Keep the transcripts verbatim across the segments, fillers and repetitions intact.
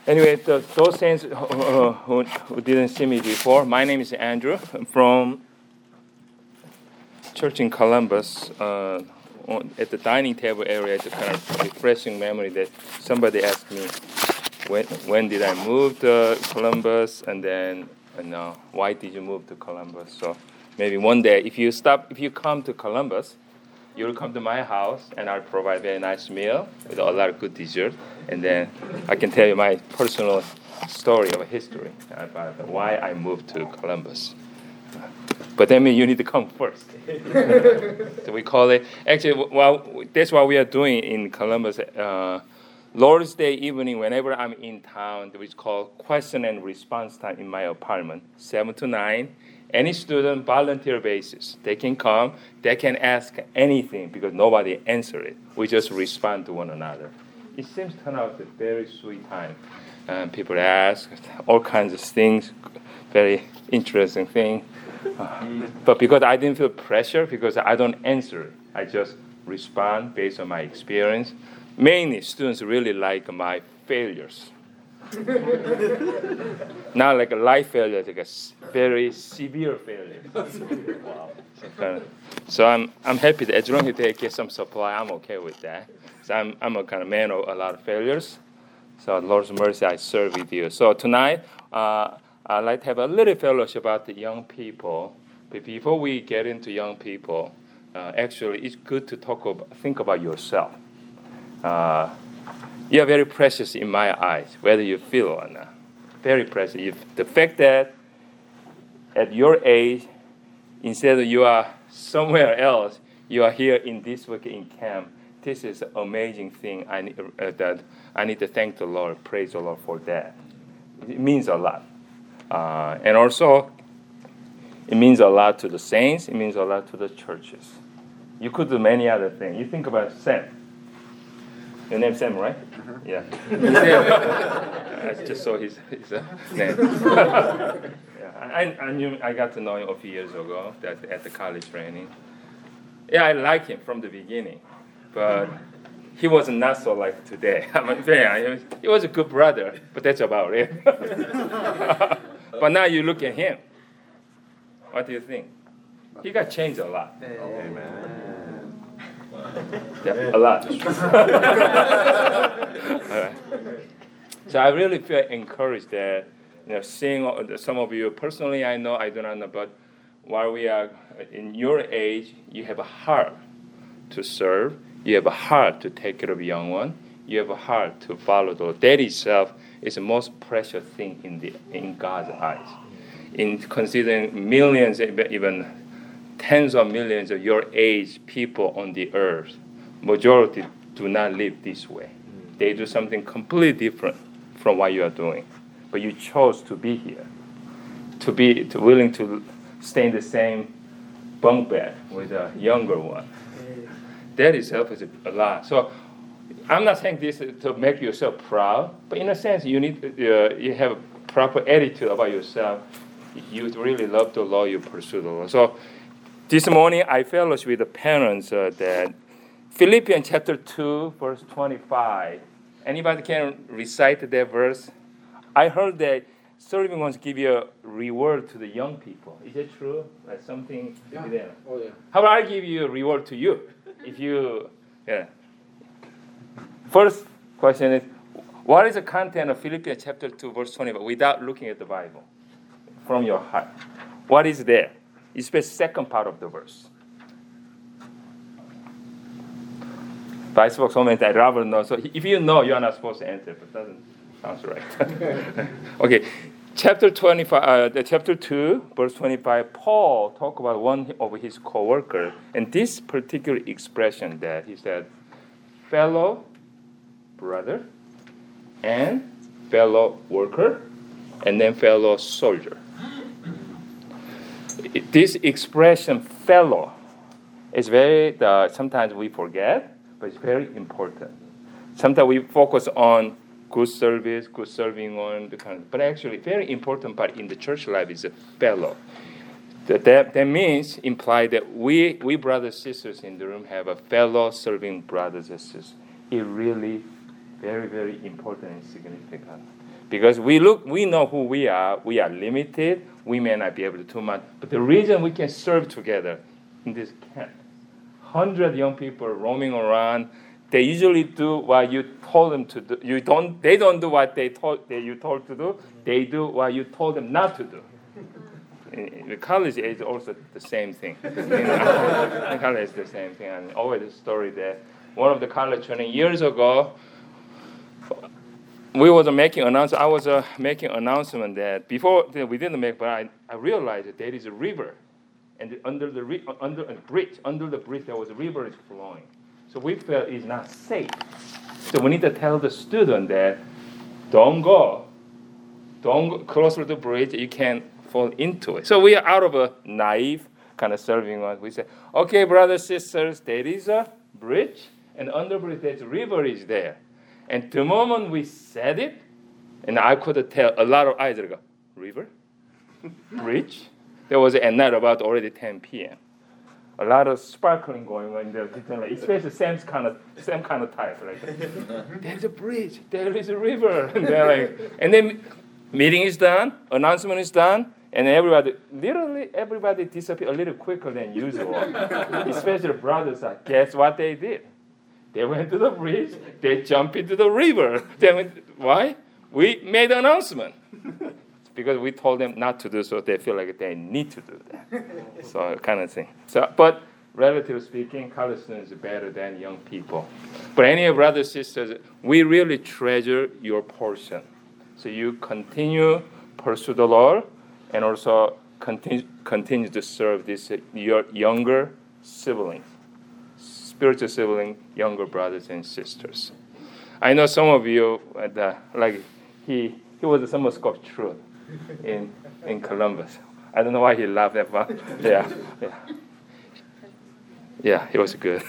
Anyway, the, those saints who, who, who didn't see me before, my name is Andrew. I'm from church in Columbus. Uh, on, at the dining table area, it's a kind of refreshing memory that somebody asked me, when when did I move to Columbus, and then and uh, why did you move to Columbus? So maybe one day, if you stop, if you come to Columbus, you'll come to my house, and I'll provide a very nice meal with a lot of good dessert, and then I can tell you my personal story of history about why I moved to Columbus. But that means you need to come first. So we call it, actually, well, that's what we are doing in Columbus. Uh, Lord's Day evening, whenever I'm in town, we call question and response time in my apartment, seven to nine. Any student, volunteer basis, they can come, they can ask anything because nobody answer it. We just respond to one another. It seems to turn out a very sweet time. Um, people ask all kinds of things, very interesting thing. Uh, but because I didn't feel pressure, because I don't answer it, I just respond based on my experience. Mainly, students really like my failures. Not like a life failure, like a very severe failure. Wow. So, kind of, so I'm I'm happy that as long as they get some supply, I'm okay with that. So I'm I'm a kind of man of a lot of failures. So Lord's mercy, I serve with you. So tonight, uh, I'd like to have a little fellowship about the young people. But before we get into young people, uh, actually, it's good to talk about, think about yourself. Uh, You are very precious in my eyes, whether you feel or not. Very precious. If the fact that at your age, instead of you are somewhere else, you are here in this week in camp. This is an amazing thing. I need, uh, that I need to thank the Lord, praise the Lord for that. It means a lot. Uh, and also, it means a lot to the saints. It means a lot to the churches. You could do many other things. You think about Sam. Your name's Sam, right? Uh-huh. Yeah. I just saw his, his uh, name. yeah, I, I knew I got to know him a few years ago that at the college training. Yeah, I like him from the beginning, but he was not so like today. I mean, yeah, he was a good brother, but that's about it. But now you look at him. What do you think? He got changed a lot. Amen. Yeah, a lot. Right. So I really feel encouraged that, you know, seeing some of you personally, I know, I do not know, but while we are in your age, you have a heart to serve. You have a heart to take care of a young one. You have a heart to follow the Lord. That itself is the most precious thing in the in God's eyes. In considering millions, even tens of millions of your age people on the earth, majority do not live this way. They do something completely different from what you are doing. But you chose to be here, to be to willing to stay in the same bunk bed with a younger one. That itself is a lot. So I'm not saying this to make yourself proud, but in a sense, you need uh, you have a proper attitude about yourself. You really love the Lord, you pursue the Lord. So this morning, I fellowship with the parents uh, that Philippians chapter two, verse twenty-five. Anybody can recite that verse? I heard that serving wants to give you a reward to the young people. Is that true? Like something? Yeah. There. Oh, yeah. How about I give you a reward to you? If you, yeah. First question is, what is the content of Philippians chapter two, verse twenty-five, without looking at the Bible, from your heart? What is there? It's the second part of the verse. But I spoke so many times, Robert knows. So if you know, you are not supposed to answer, but it doesn't sound right. Okay, chapter twenty-five, uh, the chapter two, verse twenty-five. Paul talked about one of his co-workers, and this particular expression that he said, fellow brother, and fellow worker, and then fellow soldier. This expression, fellow, is very, uh, sometimes we forget, but it's very important. Sometimes we focus on good service, good serving on the kind of, but actually, very important part in the church life is a fellow. That, that, that means, imply that we, we brothers and sisters in the room have a fellow serving brothers and sisters. It really, very, very important and significant. Because we look, we know who we are. We are limited. We may not be able to do much. But the reason we can serve together in this camp, hundred young people roaming around, they usually do what you told them to do. You don't. They don't do what they told they, you told to do. They do what you told them not to do. In the college age, also the same thing. In the college, the same thing. And always a story that one of the college training years ago, we was making announcement. I was uh, making announcement that before we didn't make, but I, I realized that there is a river, and under the re, under a bridge, under the bridge there was a river is flowing. So we felt it's not safe. So we need to tell the student that don't go, don't go closer to the bridge. You can fall into it. So we are out of a naive kind of serving one. We say, okay, brothers, sisters, there is a bridge, and under the bridge there's a river is there. And the moment we said it, and I could tell a lot of eyes that go, river? Bridge? There was at night about already ten p.m. A lot of sparkling going on there, especially same kind of same kind of type. Like, there's a bridge, there is a river. And, like, and then meeting is done, announcement is done, and everybody, literally everybody disappeared a little quicker than usual. Especially brothers, guess what they did? They went to the bridge. They jumped into the river. They went, why? We made an announcement. It's because we told them not to do so. They feel like they need to do that. So kind of thing. So, but relatively speaking, college students are better than young people. But anyway, brothers and sisters, we really treasure your portion. So you continue pursue the Lord, and also continue continue to serve this uh, your younger siblings. Spiritual sibling, younger brothers and sisters. I know some of you, uh, the, like he he was a summer school of truth in in Columbus. I don't know why he laughed at that, but yeah, yeah, yeah, it was good.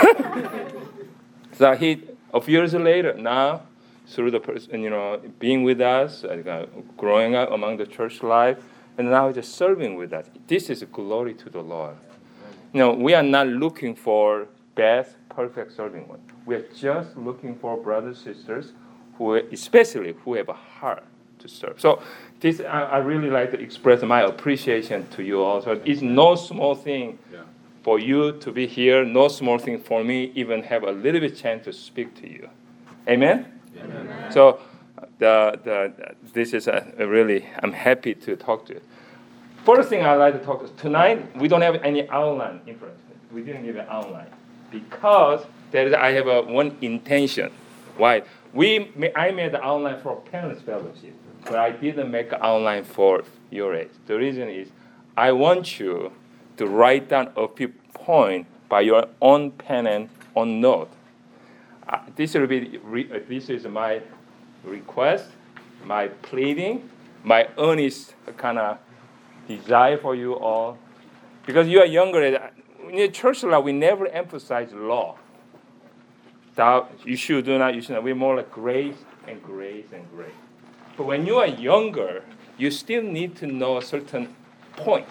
So he, a few years later, now through the person, you know, being with us, uh, growing up among the church life, and now just serving with us. This is glory to the Lord. You know, we are not looking for best, perfect serving one. We are just looking for brothers, sisters, who, especially who have a heart to serve. So this, I, I really like to express my appreciation to you all. So it's no small thing yeah. for you to be here, no small thing for me even have a little bit chance to speak to you. Amen? Amen. So the, the, this is a, a really, I'm happy to talk to you. First thing I'd like to talk to tonight, we don't have any outline in front of us. We didn't give an outline. Because there is, I have a one intention. Why? We I made the outline for parents fellowship, but I didn't make an outline for your age. The reason is I want you to write down a few points by your own pen and own note. Uh, this will be re, uh, this is my request, my pleading, my earnest kind of desire for you all, because you are younger. In the church life, we never emphasize law. Thou, you should do not, you should not. We're more like grace and grace and grace. But when you are younger, you still need to know a certain point.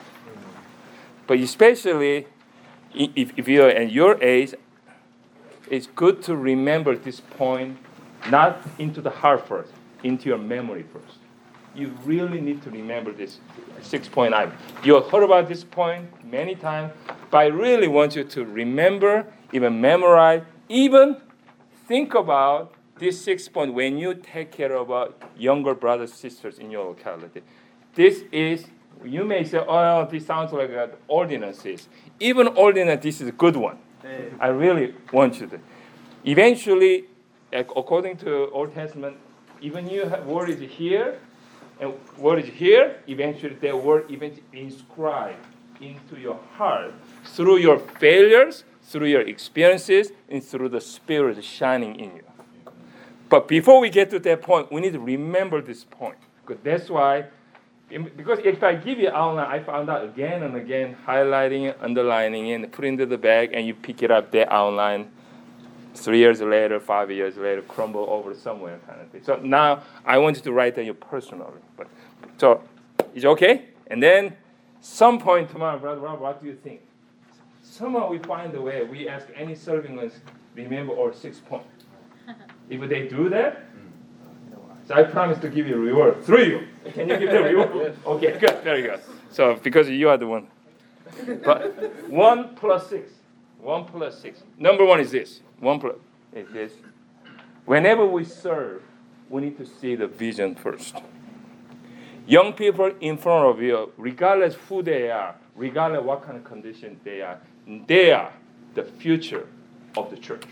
But especially if, if you're at your age, it's good to remember this point, not into the heart first, into your memory first. You really need to remember this six-point item. You have heard about this point many times, but I really want you to remember, even memorize, even think about this six point when you take care of uh, younger brothers, sisters in your locality. This is, you may say, oh, this sounds like uh, ordinances. Even ordinance, this is a good one. Hey. I really want you to. Eventually, according to Old Testament, even you have word is here, and word is here, eventually that word eventually inscribed into your heart through your failures, through your experiences, and through the Spirit shining in you. But before we get to that point, we need to remember this point. Because that's why, because if I give you outline, I found out again and again, highlighting it, underlining it, put it into the bag, and you pick it up, that outline, three years later, five years later, crumble over somewhere kind of thing. So now I want you to write that you personally. But so it's okay? And then some point tomorrow, Brother Rob, what do you think? Somehow we find a way. We ask any serving ones, remember all six points. If they do that, So I promise to give you a reward through you. Can you give the reward? Okay, good, very good. So because you are the one. But one plus six. One plus six. Number one is this. One plus is this. Whenever we serve, we need to see the vision first. Young people in front of you, regardless who they are, regardless what kind of condition they are, they are the future of the church.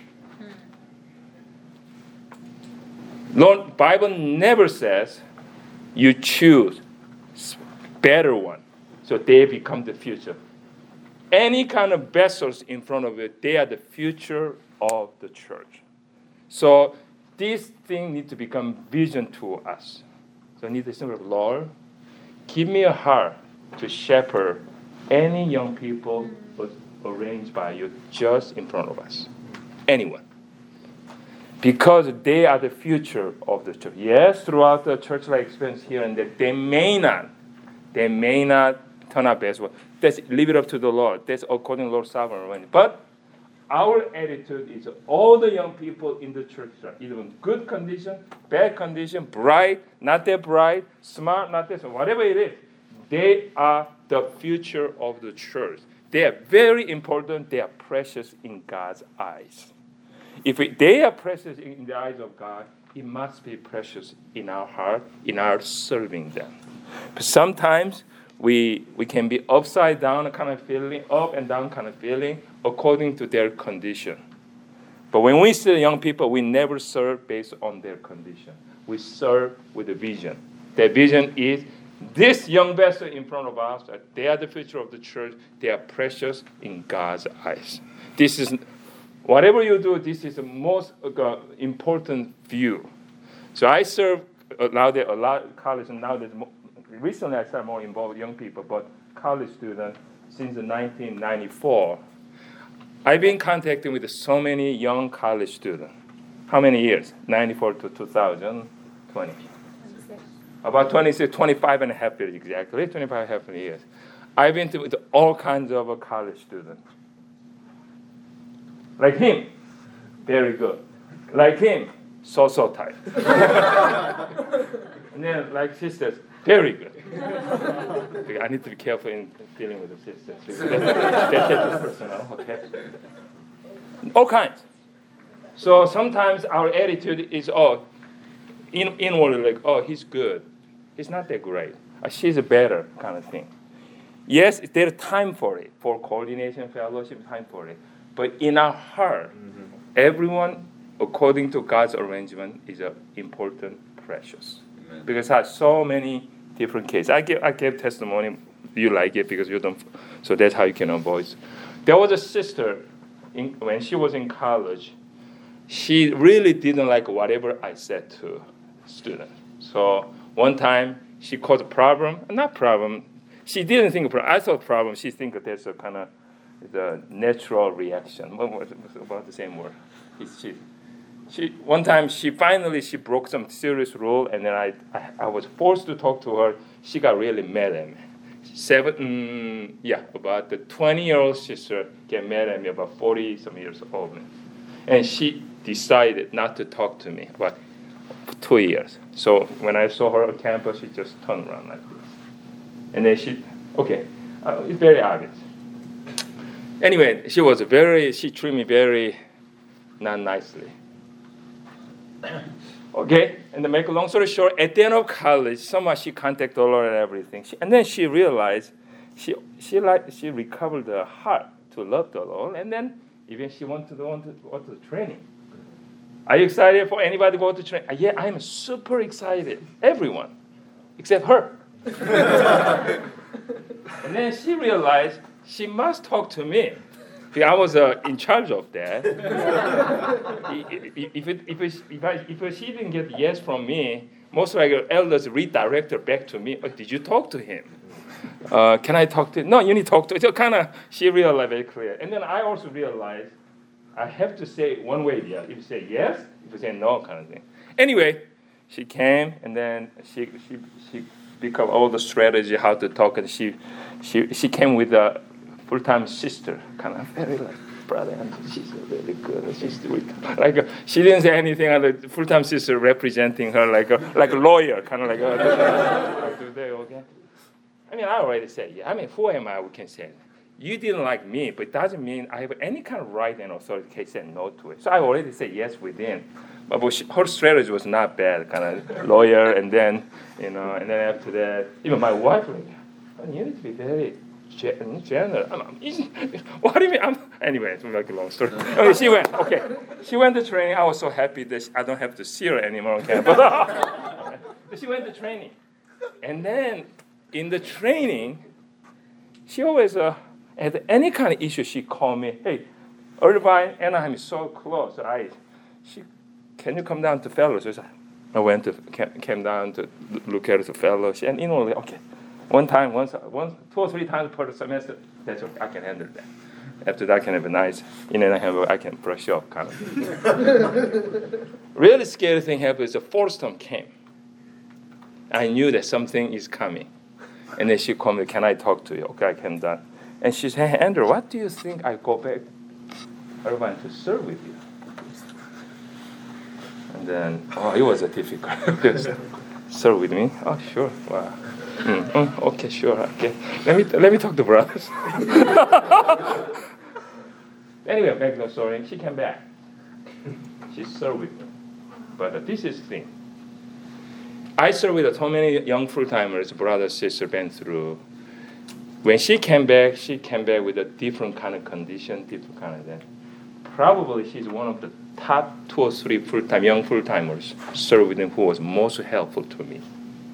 Lord, Bible never says you choose better one, so they become the future. Any kind of vessels in front of it, they are the future of the church. So these things need to become vision to us. So I need to say, Lord, give me a heart to shepherd any young people arranged by you just in front of us. Anyone. Because they are the future of the church. Yes, throughout the church-like experience here and there, they may not, they may not turn out best. Let's leave it up to the Lord. That's according to the Lord's sovereign reign. But our attitude is all the young people in the church are either in good condition, bad condition, bright, not that bright, smart, not that smart, whatever it is, they are the future of the church. They are very important. They are precious in God's eyes. If we, they are precious in the eyes of God, it must be precious in our heart, in our serving them. But sometimes we we can be upside down kind of feeling, up and down kind of feeling, according to their condition. But when we see young people, we never serve based on their condition. We serve with a vision. That vision is this young vessel in front of us, they are the future of the church. They are precious in God's eyes. This is, whatever you do, this is the most uh, important view. So I serve uh, now there a lot of college, and now there's more, recently I started more involved with young people, but college students since nineteen ninety-four. I've been contacting with so many young college students. How many years? ninety-four to two thousand twenty. About twenty-six, twenty-five and a half years exactly, twenty-five and a half years. I've been to with all kinds of college students. Like him, very good. Like him, so-so type. And then like sisters, very good. I need to be careful in dealing with the sisters. Because that, that's personal, okay? All kinds. So sometimes our attitude is, oh, in, inwardly like, oh, he's good. He's not that great. Uh, she's better kind of thing. Yes, there's time for it, for coordination, fellowship, time for it. But in our heart, mm-hmm. everyone, according to God's arrangement, is uh, important, precious. Amen. Because I have so many different cases. I give I gave testimony. You like it because you don't. So that's how you can avoid. There was a sister in, when she was in college. She really didn't like whatever I said to students. So one time she caused a problem. Not problem. She didn't think problem. I thought problem. She think that's a kind of the natural reaction. What was about the same word? She, she, one time she finally she broke some serious rule, and then I, I, I was forced to talk to her. She got really mad at me. Seven, mm, yeah, about the twenty-year-old sister get mad at me about forty some years old, and she decided not to talk to me about two years. So when I saw her on campus, she just turned around like this, and then she, okay, uh, it's very obvious. Anyway, she was very, she treated me very not nicely. Okay, and to make a long story short, at the end of college, somehow she contacted the Lord and everything. She, and then she realized she she like she recovered her heart to love the Lord, and then even she wanted to go to, go to training. Are you excited for anybody to go to training? Uh, yeah, I'm super excited. Everyone, except her. And then she realized she must talk to me. I was uh, in charge of that. if, it, if, it, if, I, if she didn't get yes from me, most likely elders redirect her back to me. Oh, did you talk to him? Uh, can I talk to him? No, you need to talk to him. So kind of, she realized very clear. And then I also realized I have to say one way or the other. If you say yes, if you say no, kind of thing. Anyway, she came, and then she she she became all the strategy how to talk, and she she she came with a full-time sister, kind of very like brother, she's really good. She's really good. Like uh, she didn't say anything. And the full-time sister representing her like a like a lawyer, kind of like. Uh, do they okay? I mean, I already said yeah. I mean, who am I? We can say you didn't like me, but it doesn't mean I have any kind of right and authority to say no to it. So I already said yes within. But she, her strategy was not bad, kind of lawyer, and then you know, and then after that, even my wife like, oh, you need to be very. General. What do you mean? I'm, anyway, it's like a long story. Okay, she went. Okay, she went to training. I was so happy that I don't have to see her anymore. Okay, but okay. She went to training, and then in the training, she always uh, had any kind of issue. She called me. Hey, Irvine, Anaheim is so close. I, she, can you come down to fellowship? I went to came, came down to look at the fellowship, and you know, okay. One time, once, once, two or three times per semester, that's okay. I can handle that. After that, I can have a nice, you know, I, have a, I can brush up kind of. Really scary thing happened is the fourth term came. I knew that something is coming. And then she called me, can I talk to you? Okay, I came down. And she said, hey, Andrew, what do you think I go back Irvine to serve with you? And then, oh, it was a difficult. Serve with me? Oh, sure. Wow. Mm, mm, okay, sure. Okay. Let me let me talk to brothers. Anyway, back to the story. She came back. She served with me. But uh, this is the thing. I served with so many young full-timers, brothers, sisters, been through. When she came back, she came back with a different kind of condition, different kind of that. Probably she's one of the top two or three full-time young full-timers served with them who was most helpful to me.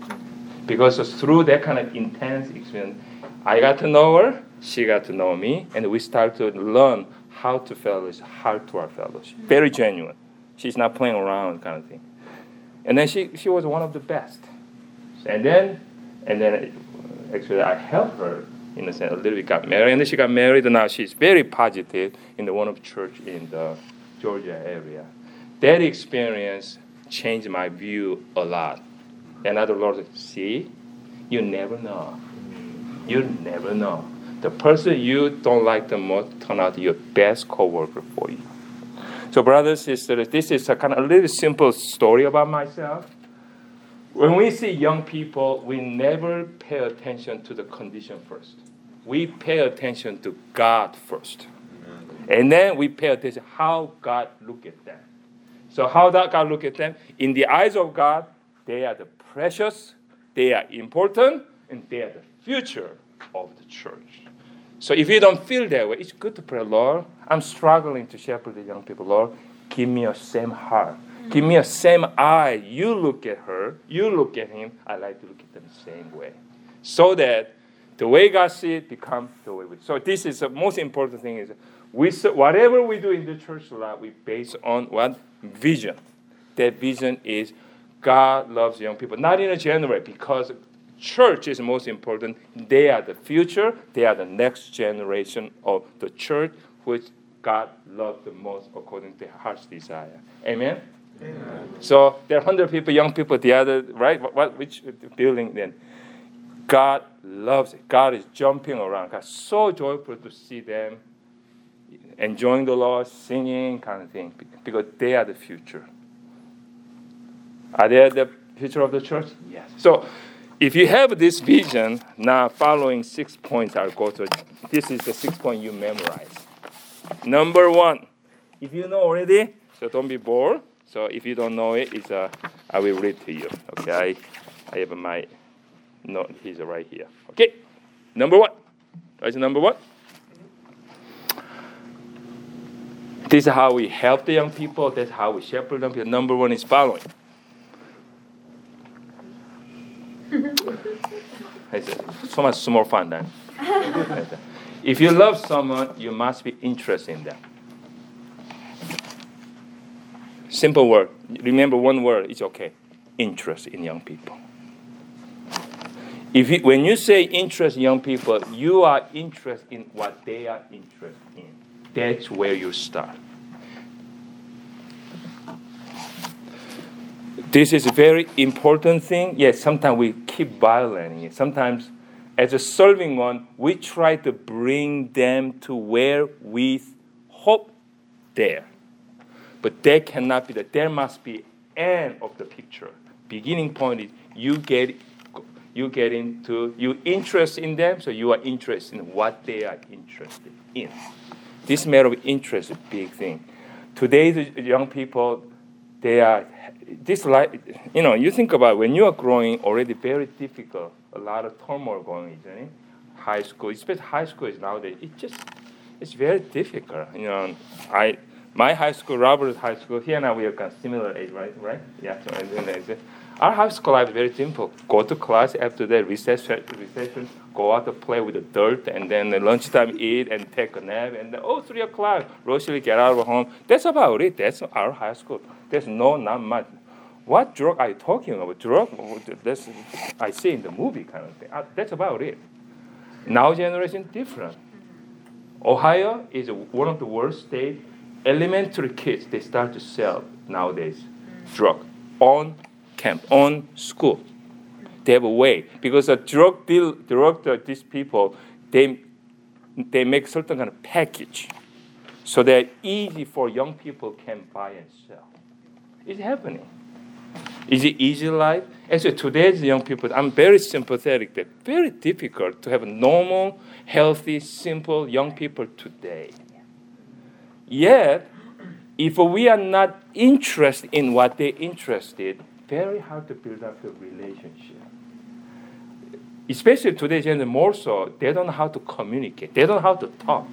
Because through that kind of intense experience, I got to know her, she got to know me, and we started to learn how to fellowship, how to our fellowship. Very genuine. She's not playing around kind of thing. And then she, she was one of the best. And then, and then actually I helped her in a sense, a little bit got married, and then she got married, and now she's very positive in the one of church in the Georgia area. That experience changed my view a lot. And other Lord said, see, you never know. You never know. The person you don't like the most turn out your best coworker for you. So brothers, sisters, this is a kind of a little simple story about myself. When we see young people, we never pay attention to the condition first. We pay attention to God first. And then we pay attention how God look at them. So how does God look at them? In the eyes of God, they are the precious, they are important, and they are the future of the church. So if you don't feel that way, it's good to pray, Lord, I'm struggling to shepherd the young people. Lord, give me a same heart. Give me a same eye. You look at her, you look at him, I like to look at them the same way. So that the way God sees it becomes the way we. So this is the most important thing is we whatever we do in the church life, we base on what? Vision. That vision is God loves young people. Not in a general way, because church is most important. They are the future. They are the next generation of the church, which God loves the most according to heart's desire. Amen? Amen. So there are one hundred people, young people, the other, right? What, what which building then? God loves it. God is jumping around. God's so joyful to see them enjoying the Lord, singing, kind of thing, because they are the future. Are they the future of the church? Yes. So if you have this vision, now following six points I'll go to. This is the six point you memorize. Number one, if you know already, so don't be bored. So if you don't know it, it's uh, I will read to you. Okay, I, I have my note. He's right here. Okay, number one. What's number one? This is how we help the young people. That's how we shepherd them. Number one is following. It's so much more fun than. If you love someone, you must be interested in them. Simple word. Remember one word. It's okay. Interest in young people. If you, when you say interest in young people, you are interested in what they are interested in. That's where you start. This is a very important thing. Yes, sometimes we keep violating it. Sometimes, as a serving one, we try to bring them to where we hope there. But that cannot be the, there must be end of the picture. Beginning point is you get you get into, you interest in them, so you are interested in what they are interested in. This matter of interest is a big thing. Today's young people, they are, this like, you know, you think about when you are growing, already very difficult, a lot of turmoil going, isn't it? High school, especially high school is nowadays, it just, it's very difficult. You know, I, my high school, Robert High School, he and I, we are kind of similar age, right? Right? Yeah, so and then our high school life is very simple. Go to class, after that recess, recession, go out to play with the dirt, and then at lunchtime eat and take a nap, and then, oh, three o'clock, rushly get out of home. That's about it. That's our high school. There's no, not much. What drug are you talking about? Drug? That's, I see in the movie kind of thing. That's about it. Now generation different. Ohio is one of the worst states. Elementary kids, they start to sell nowadays drug on camp, on school. They have a way because a drug deal, drug uh, these people, they they make certain kind of package, so that easy for young people can buy and sell. It's happening. Is it easy life? Actually, today's young people, I'm very sympathetic. They're very difficult to have normal, healthy, simple young people today. Yet, if we are not interested in what they're interested, very hard to build up a relationship. Especially today's generation, more so, they don't know how to communicate. They don't know how to talk.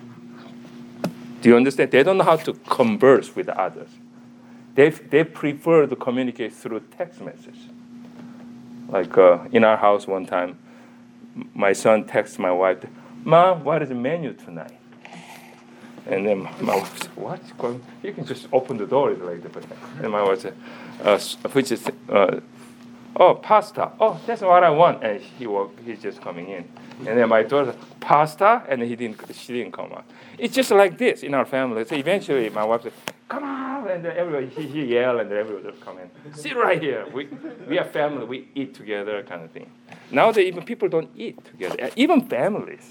Do you understand? They don't know how to converse with others. They they prefer to communicate through text message. Like uh, in our house one time, my son texts my wife, "Mom, what is the menu tonight?" And then my wife said, "What's going? You can just open the door like that." And my wife said, uh, "Which is uh, oh pasta? Oh, that's what I want." And he walked, he's just coming in. And then my daughter said, "Pasta?" And he didn't. She didn't come out. It's just like this in our family. So eventually, my wife said, "Come on!" And then everybody he, he yelled, and then everybody would come in. Sit right here. We we are family. We eat together, kind of thing. Nowadays, even people don't eat together. Even families.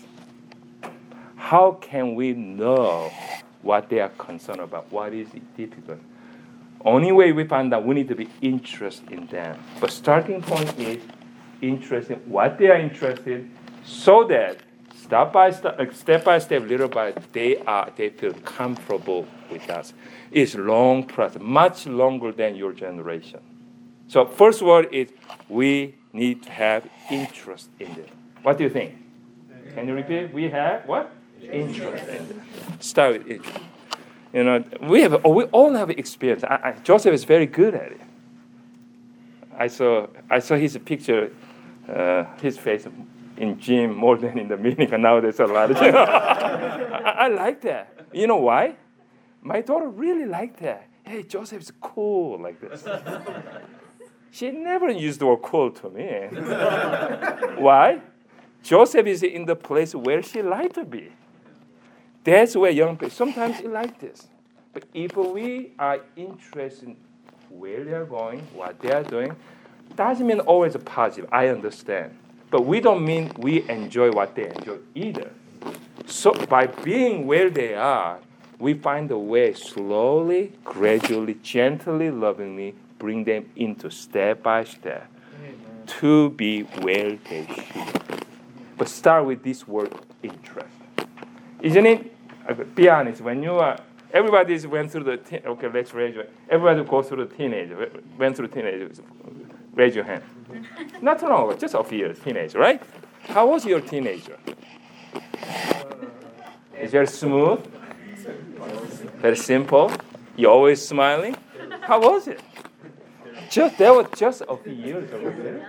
How can we know what they are concerned about? What is difficult? Only way we find out, we need to be interested in them. But starting point is interest in what they are interested in, so that step by step, step by step, little by they are they feel comfortable with us. It's long process, much longer than your generation. So first word is we need to have interest in them. What do you think? Can you repeat? We have what? Interest in them. Start with it. You know, we have we all have experience. I, I, Joseph is very good at it. I saw I saw his picture, uh, his face in gym more than in the meeting, and now there's a lot of gym. I, I like that. You know why? My daughter really liked that. Hey, Joseph's cool like this. She never used the word cool to me. Why? Joseph is in the place where she liked to be. That's where young people, sometimes you like this. But if we are interested in where they are going, what they are doing, doesn't mean always a positive. I understand. But we don't mean we enjoy what they enjoy either. So by being where they are, we find a way slowly, gradually, gently, lovingly bring them into step by step Amen. To be where they should be. But start with this word interest. Isn't it? Be honest. When you are, everybody went through the. Teen, okay, let's raise your. Everybody goes through the teenage. Went through teenage. Raise your hand. Not too long ago, just a few years. Teenage, right? How was your teenager? Is very smooth. Very simple. You always smiling. How was it? Just that was just a few years ago.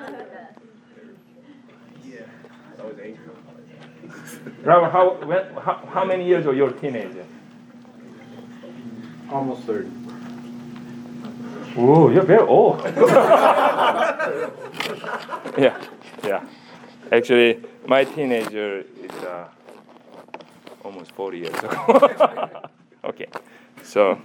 Yeah, I was eight. Robert, how, when, how how many years are you a teenager? Almost thirty. Ooh, you're very old. yeah, yeah. Actually, my teenager is uh, almost forty years ago. Okay, so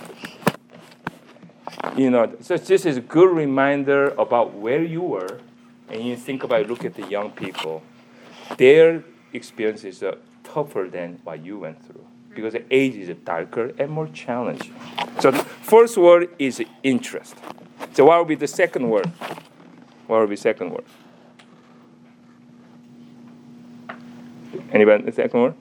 you know, so this is a good reminder about where you were, and you think about look at the young people. Their experiences are tougher than what you went through. because age is darker and more challenging. So the first word is interest. So what will be the second word? What will be the second word? Anybody the second word?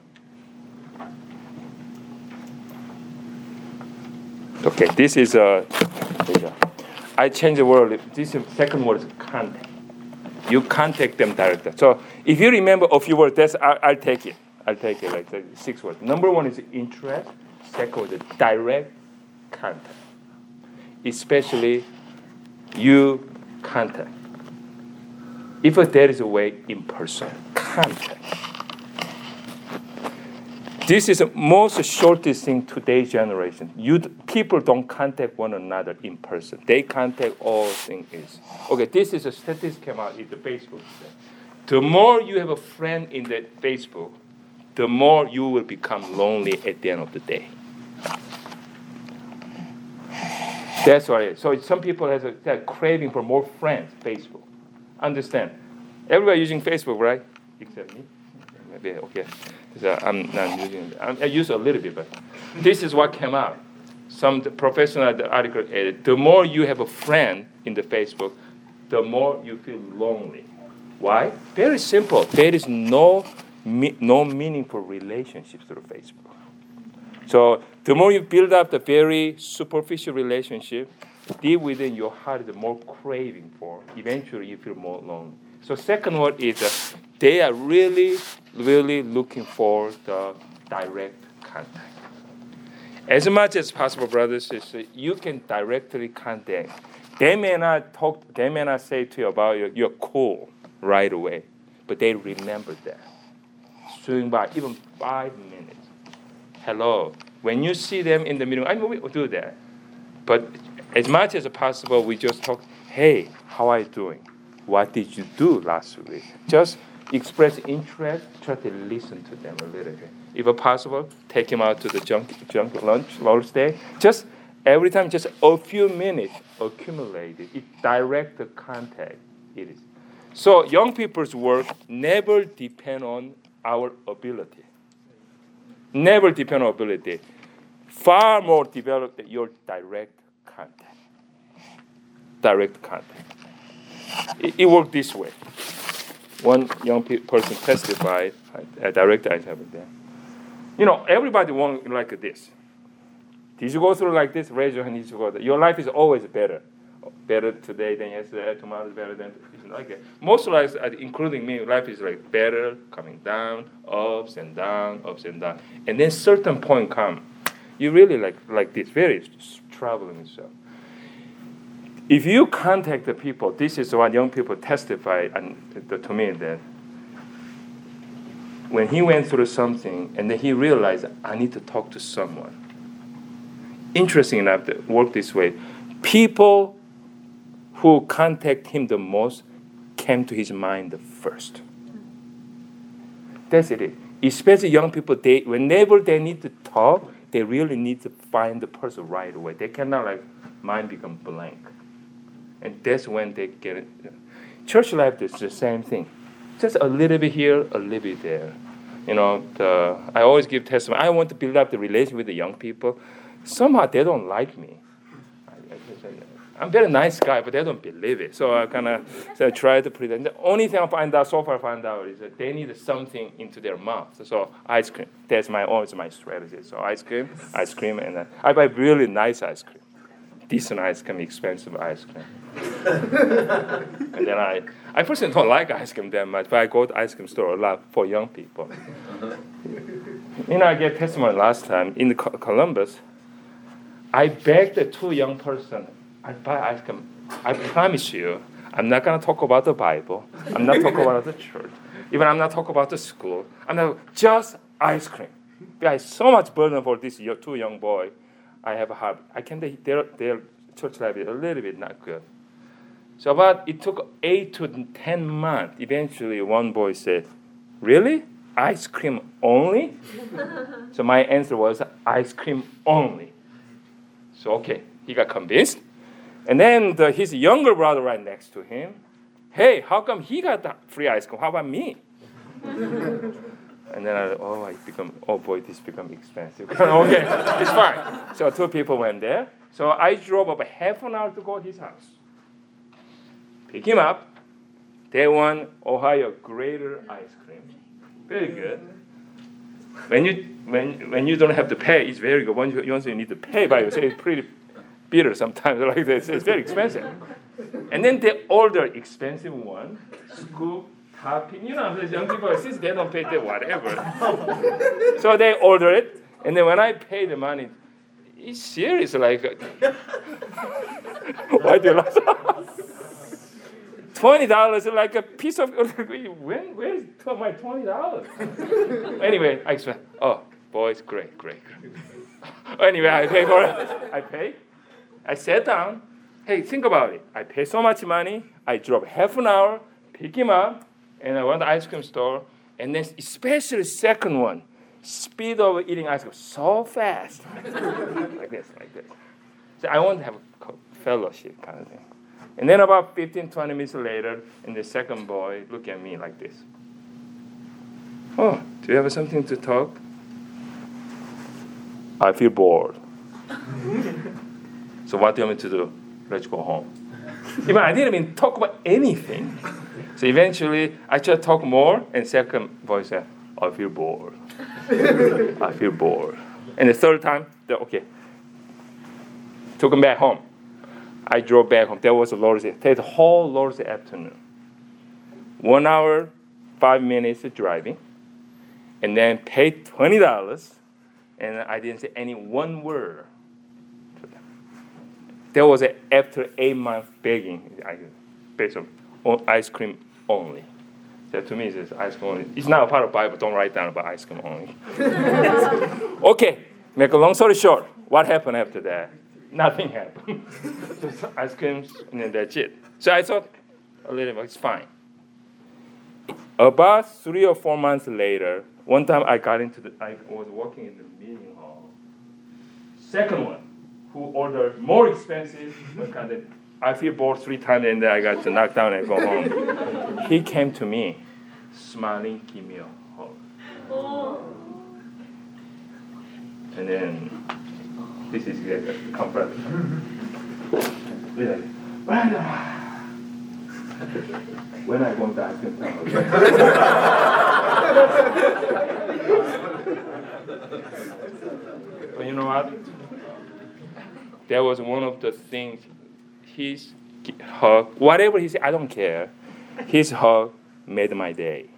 Okay, this is a. Uh, I changed the word. This is, second word is contact. You contact them directly. So if you remember a few words, that's I, I'll take it. I'll take it like six words. Number one is interest. Second word is direct contact. Especially you contact. If there is a way in person, contact. This is the most shortest thing today's generation. You people don't contact one another in person. They contact all things is. Okay, this is a statistic came out in the Facebook. The more you have a friend in the Facebook, the more you will become lonely at the end of the day. That's what it is. So some people have a, a craving for more friends, Facebook. Understand? Everybody using Facebook, right? Except me. Maybe, okay. So I'm not using it. I use a little bit, but this is what came out. Some professional article added, the more you have a friend in the Facebook, the more you feel lonely. Why? Very simple. There is no no meaningful relationships through Facebook. So the more you build up the very superficial relationship, deep within your heart, the more craving for. Eventually, you feel more lonely. So second word is uh, they are really, really looking for the direct contact. As much as possible, brothers and sisters, you can directly contact. They may not talk. They may not say to you about you, you're cool right away, but they remember that. Swing by even five minutes. Hello. When you see them in the meeting, I mean, we do that. But as much as possible, we just talk. Hey, how are you doing? What did you do last week? Just express interest. Try to listen to them a little bit. If possible, take them out to the junk, junk lunch, lunch day. Just every time, just a few minutes accumulated. It direct the contact. It is. So young people's work never depend on our ability. Never depend on ability. Far more develop your direct contact. Direct contact. It, it worked this way. One young pe- person testified, a director I have there. You know, everybody wants like this. Did you go through like this? Raise your hand. Did you go there? Your life is always better. Better today than yesterday. Tomorrow is better than it's like that. Most lives, including me, life is like better, coming down, ups and down, ups and down. And then certain point come, you really like like this, very traveling stuff. If you contact the people, this is what young people testify and to me that when he went through something and then he realized I need to talk to someone. Interesting enough, to work this way. People who contact him the most came to his mind the first. That's it. Especially young people, they whenever they need to talk, they really need to find the person right away. They cannot like mind become blank. And that's when they get it. Church life is the same thing. Just a little bit here, a little bit there. You know, the, I always give testimony. I want to build up the relationship with the young people. Somehow they don't like me. I'm a very nice guy, but they don't believe it. So I kind of so try to pretend. The only thing I find out, so far I find out, is that they need something into their mouth. So ice cream. That's my always my strategy. So ice cream, ice cream, and uh, I buy really nice ice cream. Decent ice cream, expensive ice cream. And then I, I personally don't like ice cream that much, but I go to ice cream store a lot for young people. You know, I gave testimony last time in the Columbus. I begged the two young person, I buy ice cream. I promise you, I'm not going to talk about the Bible. I'm not talking about the church. Even I'm not talking about the school. I'm not, just ice cream. Guys, so much burden for this two young boy. I have a hobby. I can their their church life is a little bit not good. So about it took eight to ten months. Eventually, one boy said, "Really, ice cream only?" So my answer was ice cream only. So okay, he got convinced. And then the, his younger brother right next to him, "Hey, how come he got the free ice cream? How about me?" And then I, oh, I become, oh boy, this become expensive. Okay, it's fine. So two people went there. So I drove about half an hour to go to his house. Pick him up. They want Ohio Grater ice cream. Very good. When you when when you don't have to pay, it's very good. Once you, once you need to pay by yourself, it's pretty bitter sometimes like this. It's very expensive. And then they order expensive one, scoop, topping. You know, the young people, since they don't pay, they whatever. So they order it, and then when I pay the money, it's serious. Like, why do you laugh? Twenty dollars is like a piece of. When where's my twenty dollars? Anyway, I explain. Oh, boys, great, great, great. Anyway, I pay for it. I pay. I sat down. Hey, think about it. I pay so much money. I drove half an hour, pick him up, and I went to the ice cream store. And then, especially second one, speed of eating ice cream so fast, like this, like this. So I want to have a fellowship kind of thing. And then about fifteen, twenty minutes later, and the second boy look at me like this. Oh, do you have something to talk? I feel bored. So what do you want me to do? Let's go home. Even I didn't even talk about anything. So eventually, I tried to talk more, and second boy said, I feel bored. I feel bored. And the third time, they're okay. Took him back home. I drove back home. That was a Lord's Day. That whole Lord's Day afternoon. One hour, five minutes of driving, and then paid twenty dollars, and I didn't say any one word to them. That was a, after eight months begging, I based on ice cream only. So to me, it's ice cream only. It's not a part of the Bible. Don't write down about ice cream only. Okay, make a long story short. What happened after that? Nothing happened. Just ice creams, and then that's it. So I thought, a little bit, it's fine. About three or four months later, one time I got into the, I was working in the meeting hall. Second one, who ordered more expensive, kind of, I feel bored three times, and then I got to knock down and go home. He came to me, smiling, give me a hug. And then, this is like a comfort. When I want to ask him But you know what? That was one of the things. His hug, whatever he said, I don't care. His hug made my day.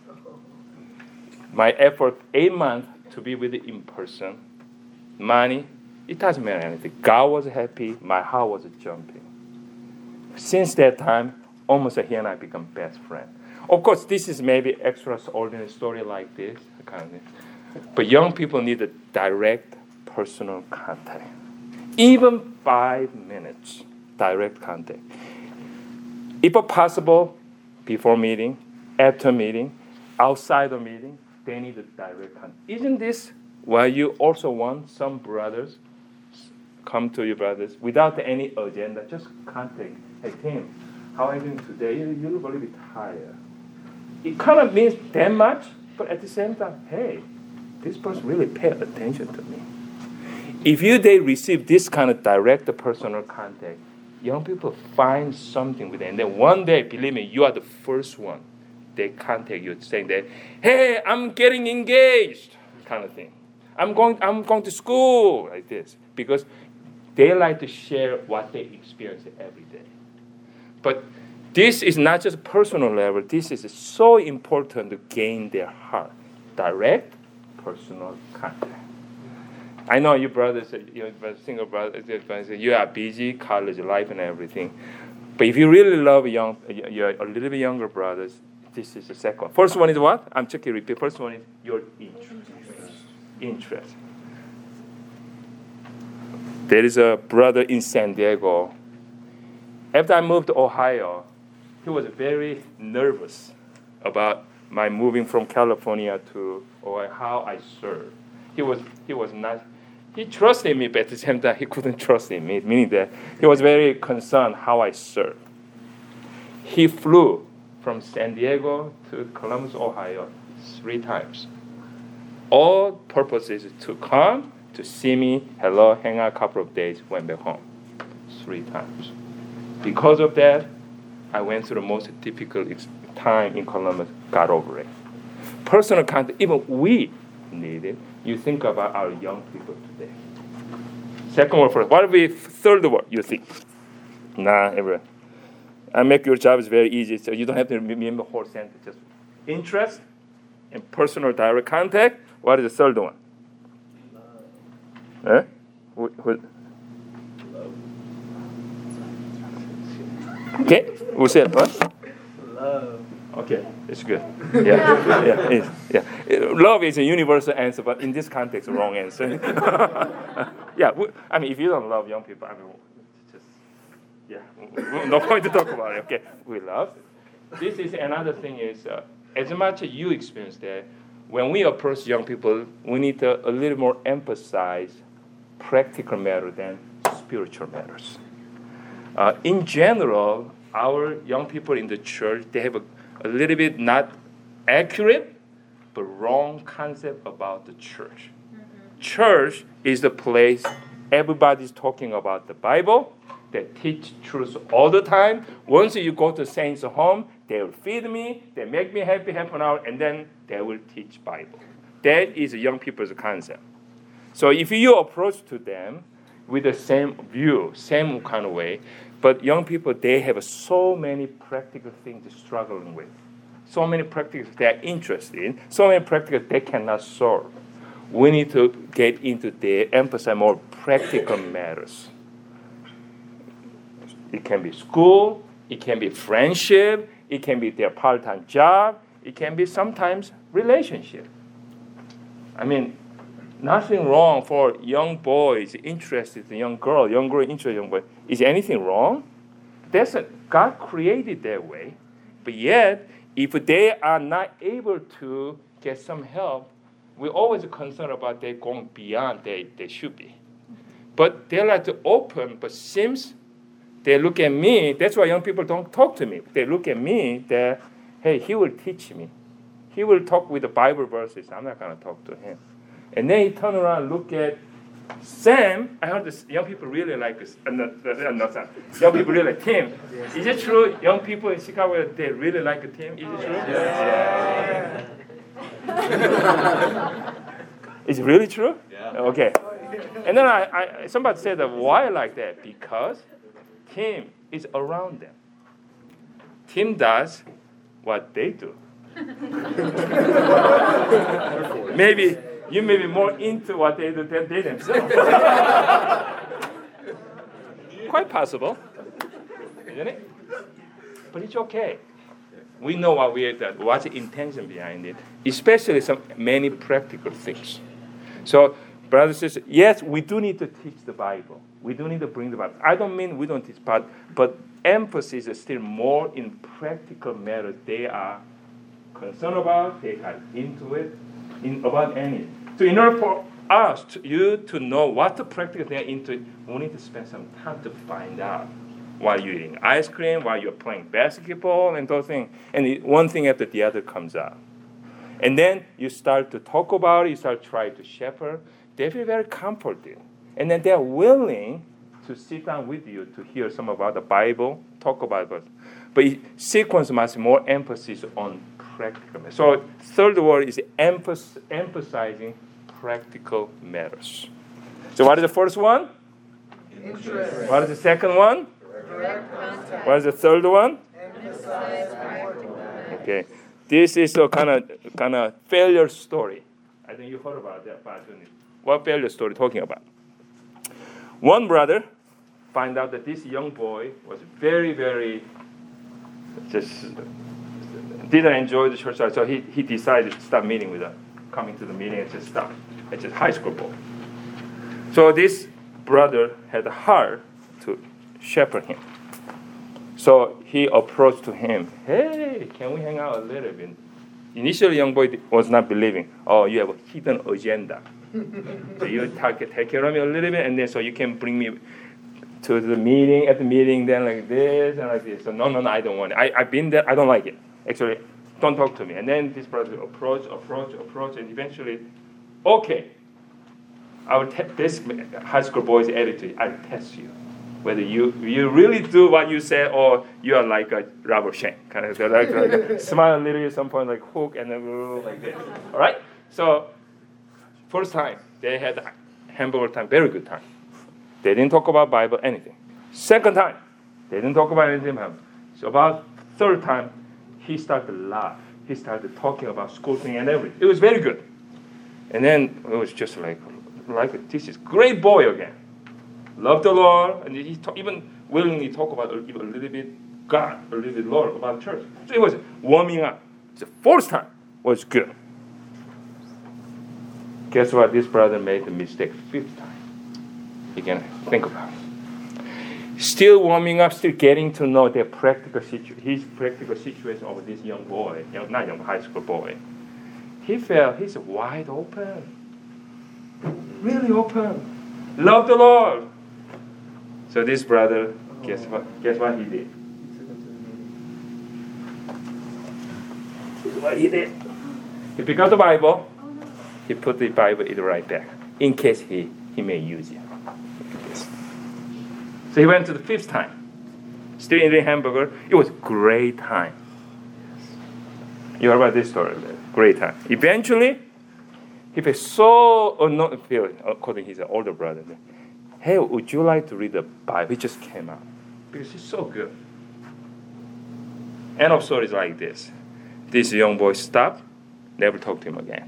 My effort, eight months to be with him in person, money, it doesn't matter anything. God was happy. My heart was jumping. Since that time, almost he and I become best friends. Of course, this is maybe extraordinary story like this, kind of thing. But young people need a direct personal contact. Even five minutes, direct contact. If possible, before meeting, after meeting, outside of meeting, they need a direct contact. Isn't this why you also want some brothers come to your brothers without any agenda, just contact. Hey, Tim, how are you doing today? You look a little bit tired. It kind of means that much, but at the same time, hey, this person really paid attention to me. If you they receive this kind of direct personal contact, young people find something with it. And then one day, believe me, you are the first one. They contact you saying that, hey, I'm getting engaged, kind of thing. I'm going, I'm going to school, like this. Because they like to share what they experience every day. But this is not just personal level. This is so important to gain their heart. Direct personal contact. I know you brothers, you single brothers, you are busy, college life and everything. But if you really love young, your a little bit younger brothers, this is the second one. First one is what? I'm checking repeat. First one is your interest. Interest. There is a brother in San Diego. After I moved to Ohio, he was very nervous about my moving from California to Ohio, how I serve. He was he was not. He trusted me, but at the same time, he couldn't trust in me, meaning that he was very concerned how I serve. He flew from San Diego to Columbus, Ohio, three times. all purpose is to come, to see me, hello, hang out a couple of days, went back home. Three times. Because of that, I went through the most difficult time in Columbus, got over it. Personal contact, even we need it. You think about our young people today. Second word first. What if third word you think? Nah, everyone. I make your job is very easy, so you don't have to remember the whole sentence. Just interest and personal direct contact. What is the third one? Love. Eh? Who, who? Okay, who said what? Love. Okay, it's good. Yeah, yeah, it's, yeah. Love is a universal answer, but in this context, wrong answer. yeah, we, I mean, if you don't love young people, I mean, just yeah, no point to talk about it. Okay, we love. This is another thing is uh, as much as you experience that, when we approach young people, we need to a little more emphasize practical matter than spiritual matters. Uh, in general, our young people in the church, they have a, a little bit not accurate, but wrong concept about the church. Mm-hmm. Church is the place everybody's talking about the Bible. They teach truth all the time. Once you go to saints' home, they will feed me, they make me happy half an hour, and then they will teach Bible. That is young people's concept. So if you approach to them with the same view, same kind of way, but young people, they have so many practical things they're struggling with. So many practical they're interested in, so many practical they cannot solve. We need to get into the emphasize more practical matters. It can be school, it can be friendship, it can be their part-time job, it can be sometimes relationship. I mean, nothing wrong for young boys interested in young girl, young girl interested in young boy. Is anything wrong? That's a, God created that way. But yet, if they are not able to get some help, we're always concerned about they going beyond they, they should be. But they like to open, but seems they look at me, that's why young people don't talk to me. They look at me that, hey, he will teach me. He will talk with the Bible verses. I'm not going to talk to him. And then he turn around and look at Sam. I heard this, young people really like this. Uh, not, uh, not Sam. Young people really like Tim. Yes. Is it true young people in Chicago, they really like Tim? Is it true? Yeah. yeah. Is it really true? Yeah. Okay. And then I, I somebody said, that, why like that? Because Tim is around them. Tim does what they do. Maybe you may be more into what they do than they themselves. Quite possible, isn't it? But it's okay. We know what we that what's the intention behind it, especially some many practical things. So, brothers and sisters, yes, we do need to teach the Bible. We do need to bring the Bible. I don't mean we don't teach, but but emphasis is still more in practical matters. They are concerned about, they are into it, in about anything. So in order for us, to, you to know what the practical they are into it, we need to spend some time to find out. While you're eating ice cream, while you're playing basketball, and those things. And it, one thing after the other comes out. And then you start to talk about it, you start trying to shepherd. They feel very comforted. And then they're willing to sit down with you to hear some about the Bible, talk about it. But it, sequence must more emphasis on practical matters. So third word is emph- emphasizing practical matters. So what is the first one? Interest. What is the second one? What is the third one? Okay, this is a kind of kind of failure story. I think you heard about that. What failure story talking about? One brother find out that this young boy was very, very just didn't enjoy the church, so he, he decided to stop meeting with them, coming to the meeting and just stop. It's just high school boy. So this brother had a heart to shepherd him. So he approached to him, hey, can we hang out a little bit? Initially, young boy was not believing. Oh, you have a hidden agenda. So you take, take care of me a little bit, and then so you can bring me to the meeting, at the meeting, then like this and like this. So no, no, no, I don't want it. I, I've been there, I don't like it. Actually, don't talk to me. And then this brother approached, approached, approached, and eventually okay, I will te- this high school boy's attitude, I'll test you. Whether you, you really do what you say or you are like a rubber shank. Kind of like, like smile a little at some point, like hook, and then like this. All right? So, first time, they had hamburger time, very good time. They didn't talk about Bible, anything. Second time, they didn't talk about anything. So about third time, he started to laugh. He started talking about school thing and everything. It was very good. And then it was just like, like this is great boy again. Love the Lord, and he talk, even willingly talk about a, even a little bit God, a little bit Lord, about church. So it was warming up. The fourth time was good. Guess what? This brother made the mistake fifth time. You can think about it. Still warming up, still getting to know their practical situ- his practical situation of this young boy, young, not young high school boy. He felt he's wide open, really open. Love the Lord. So this brother, guess what? Guess what he did? Guess what he did? He picked up the Bible. He put the Bible in the right back in case he, he may use it. So he went to the fifth time. Still eating hamburger. It was great time. You heard about this story? Great time. Eventually, he felt so unknown feeling, according to his older brother. Hey, would you like to read the Bible? He just came out. Because it's so good. End of story is like this. This young boy stopped, never talked to him again.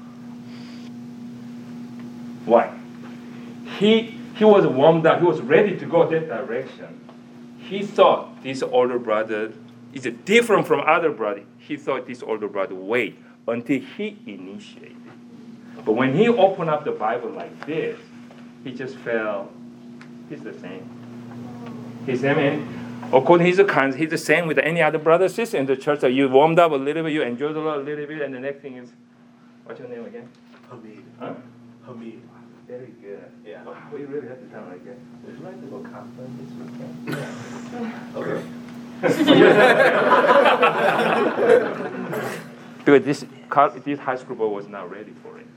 Why? He he was warmed up. He was ready to go that direction. He thought this older brother is different from other brother. He thought this older brother wait until he initiated. But when he opened up the Bible like this, he just felt he's the same. He's the same. According to his account, he's the same with any other brother sister in the church. So you warmed up a little bit, you enjoyed the Lord a little bit, and the next thing is, what's your name again? Hamid. Huh? Hamid. Very good. Yeah. Oh, we really have to sound like that. Would you like to go confident this weekend? Okay. Because this this high school boy was not ready for it.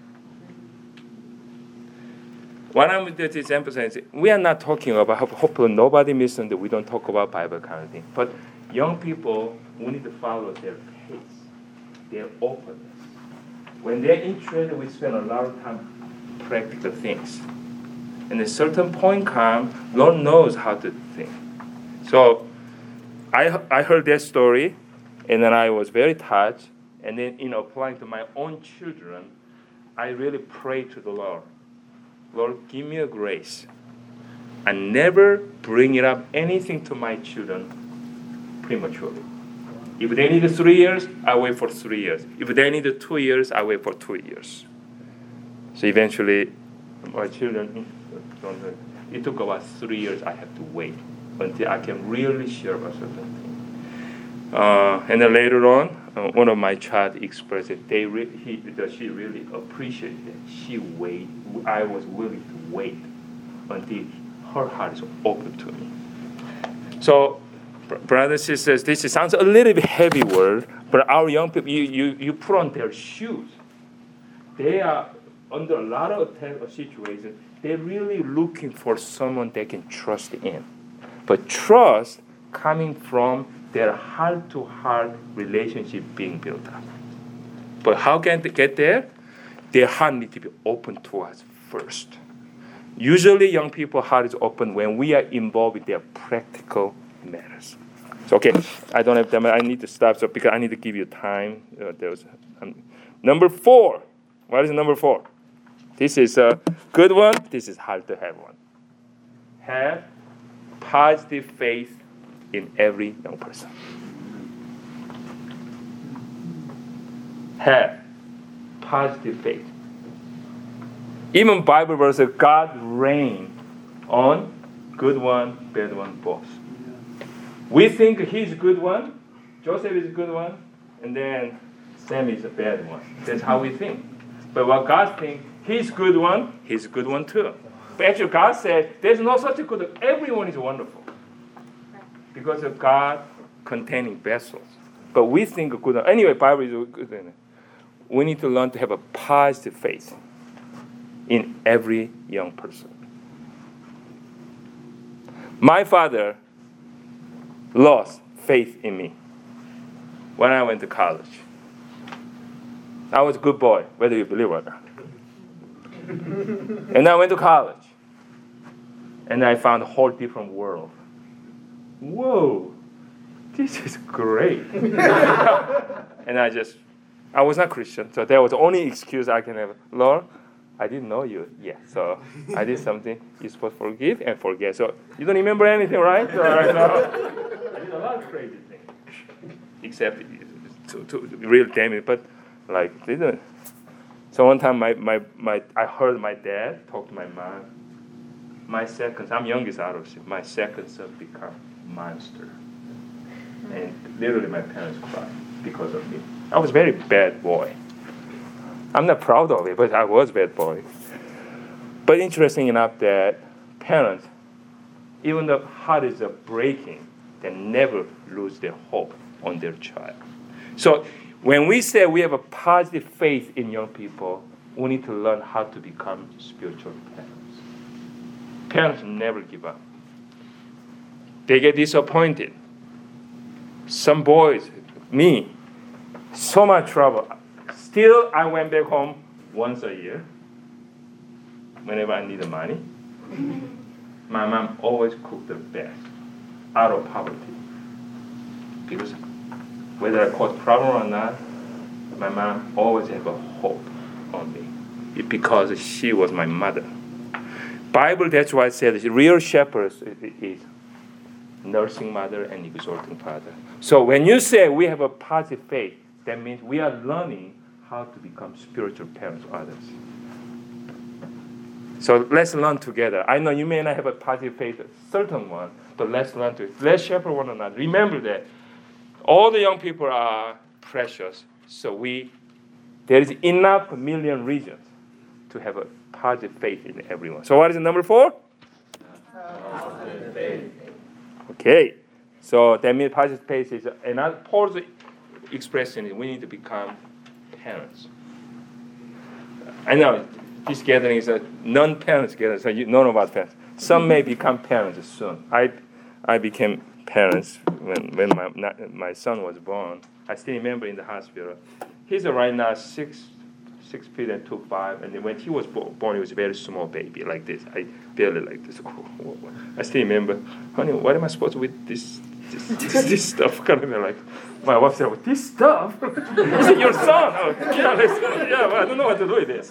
What I'm just emphasizing, we are not talking about, hopefully nobody misunderstands, we don't talk about Bible kind of thing. But young people, we need to follow their pace, their openness. When they're interested, we spend a lot of time practical things. And a certain point comes, Lord knows how to think. So I I heard that story, and then I was very touched. And then in applying to my own children, I really pray to the Lord. Lord, give me a grace. I never bring it up anything to my children prematurely. If they need three years, I wait for three years. If they need two years, I wait for two years. So eventually, my children, it took about three years. I have to wait until I can really share about certain things. Uh, and then later on, uh, one of my child expressed it. They re- he, that she really appreciated it. She wait. I was willing to wait until her heart is open to me. So, brothers and sisters, this sounds a little bit heavy word, but our young people, you, you, you put on their shoes. They are under a lot of attack or situations. They're really looking for someone they can trust in. But trust coming from their heart-to-heart relationship being built up. But how can they get there? Their heart needs to be open to us first. Usually young people's heart is open when we are involved with their practical matters. So, okay, I don't have time. I need to stop so because I need to give you time. Uh, there was, um, number four. What is number four? This is a good one. This is hard to have one. Have positive faith in every young person. Have positive faith. Even Bible verses, God reign on good one, bad one, both. We think he's a good one, Joseph is a good one, and then Sam is a bad one. That's how we think. But what God thinks, he's a good one, he's a good one too. But actually God said, there's no such a good, everyone is wonderful. Because of God containing vessels. But we think a good one. Anyway, Bible is a good one. We need to learn to have a positive faith. in every young person. My father lost faith in me when I went to college. I was a good boy, whether you believe it or not. And I went to college. And I found a whole different world. Whoa, this is great. And I just, I was not Christian, so that was the only excuse I can have. Lord, I didn't know you yet, so I did something you're supposed to forgive and forget. So you don't remember anything, right? So, right now, I did a lot of crazy things, except to, to real damage, but like didn't. So one time, my, my, my I heard my dad talk to my mom. My second, I'm youngest out of six. My second son become monster, and literally my parents cried because of me. I was a very bad boy. I'm not proud of it, but I was a bad boy. But interesting enough that parents, even the heart is breaking, they never lose their hope on their child. So when we say we have a positive faith in young people, we need to learn how to become spiritual parents. Parents never give up. They get disappointed. Some boys, me, so much trouble. Still, I went back home once a year whenever I needed money. My mom always cooked the best out of poverty. Because whether I caused problem or not, my mom always had a hope on me because she was my mother. Bible, that's why it says real shepherds is nursing mother and exhorting father. So when you say we have a positive faith, that means we are learning how to become spiritual parents to others. So let's learn together. I know you may not have a positive faith, a certain one, but let's learn to let's shepherd one another. Remember that all the young people are precious. So we there is enough million reasons to have a positive faith in everyone. So what is number four? Positive faith. Okay. So that means positive faith is another Paul's expression is we need to become parents. I know this gathering is a non-parents gathering, so you know about parents. Some may become parents soon. I I became parents when when my not, my son was born. I still remember in the hospital. He's right now six six feet and two five, and then when he was born, he was a very small baby like this. I barely like this. I still remember, honey, what am I supposed to do with this this, this, this stuff? Kind of like, my wife said, well, this stuff? Is it your son? Oh, yeah, let's, yeah, well, I don't know what to do with this.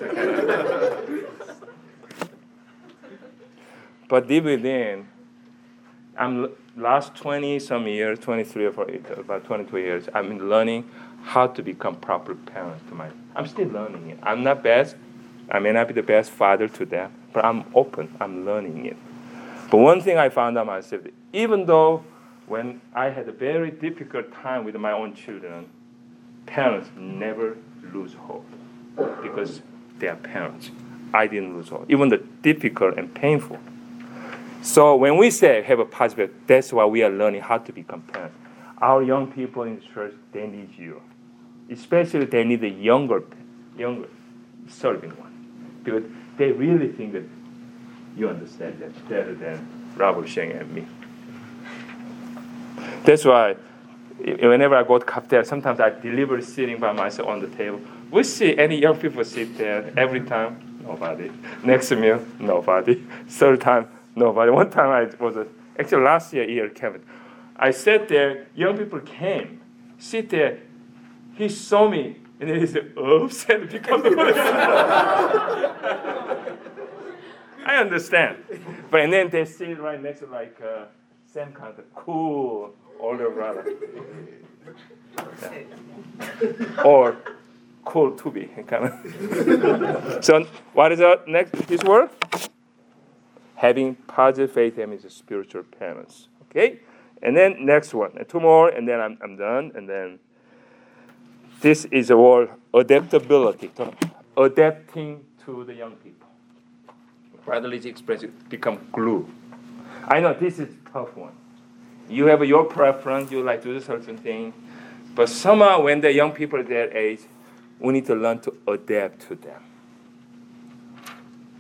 But deep within, I'm last twenty some years, twenty-three or about twenty-two years, I've been learning how to become proper parent to my. I'm still learning it. I'm not best. I may not be the best father to them, but I'm open. I'm learning it. But one thing I found out myself, even though when I had a very difficult time with my own children, parents never lose hope because they are parents. I didn't lose hope, even the difficult and painful. So when we say have a positive, that's why we are learning how to become parents. Our young people in the church, they need you. Especially they need the younger, younger serving one. Because they really think that you understand them better than Robert Sheng and me. That's why whenever I go to cafeteria, sometimes I deliberately sitting by myself on the table. We see any young people sit there every time, nobody. Next meal, nobody. Third time, nobody. One time I was, a, actually last year, year, Kevin, I sat there, young people came, sit there, he saw me, and then he said, oops, and because of I understand. But and then they sit right next to like uh, Sam kind of cool older brother. Yeah. Or cool to be kind of. So what is our next his word? Having positive faith in is spiritual parents. Okay? And then next one. And two more, and then I'm I'm done. And then this is a word adaptability. Adapting to the young people. Rather easy expression, become glue. I know this is a tough one. You have your preference, you like to do certain thing, but somehow when the young people are their age, we need to learn to adapt to them.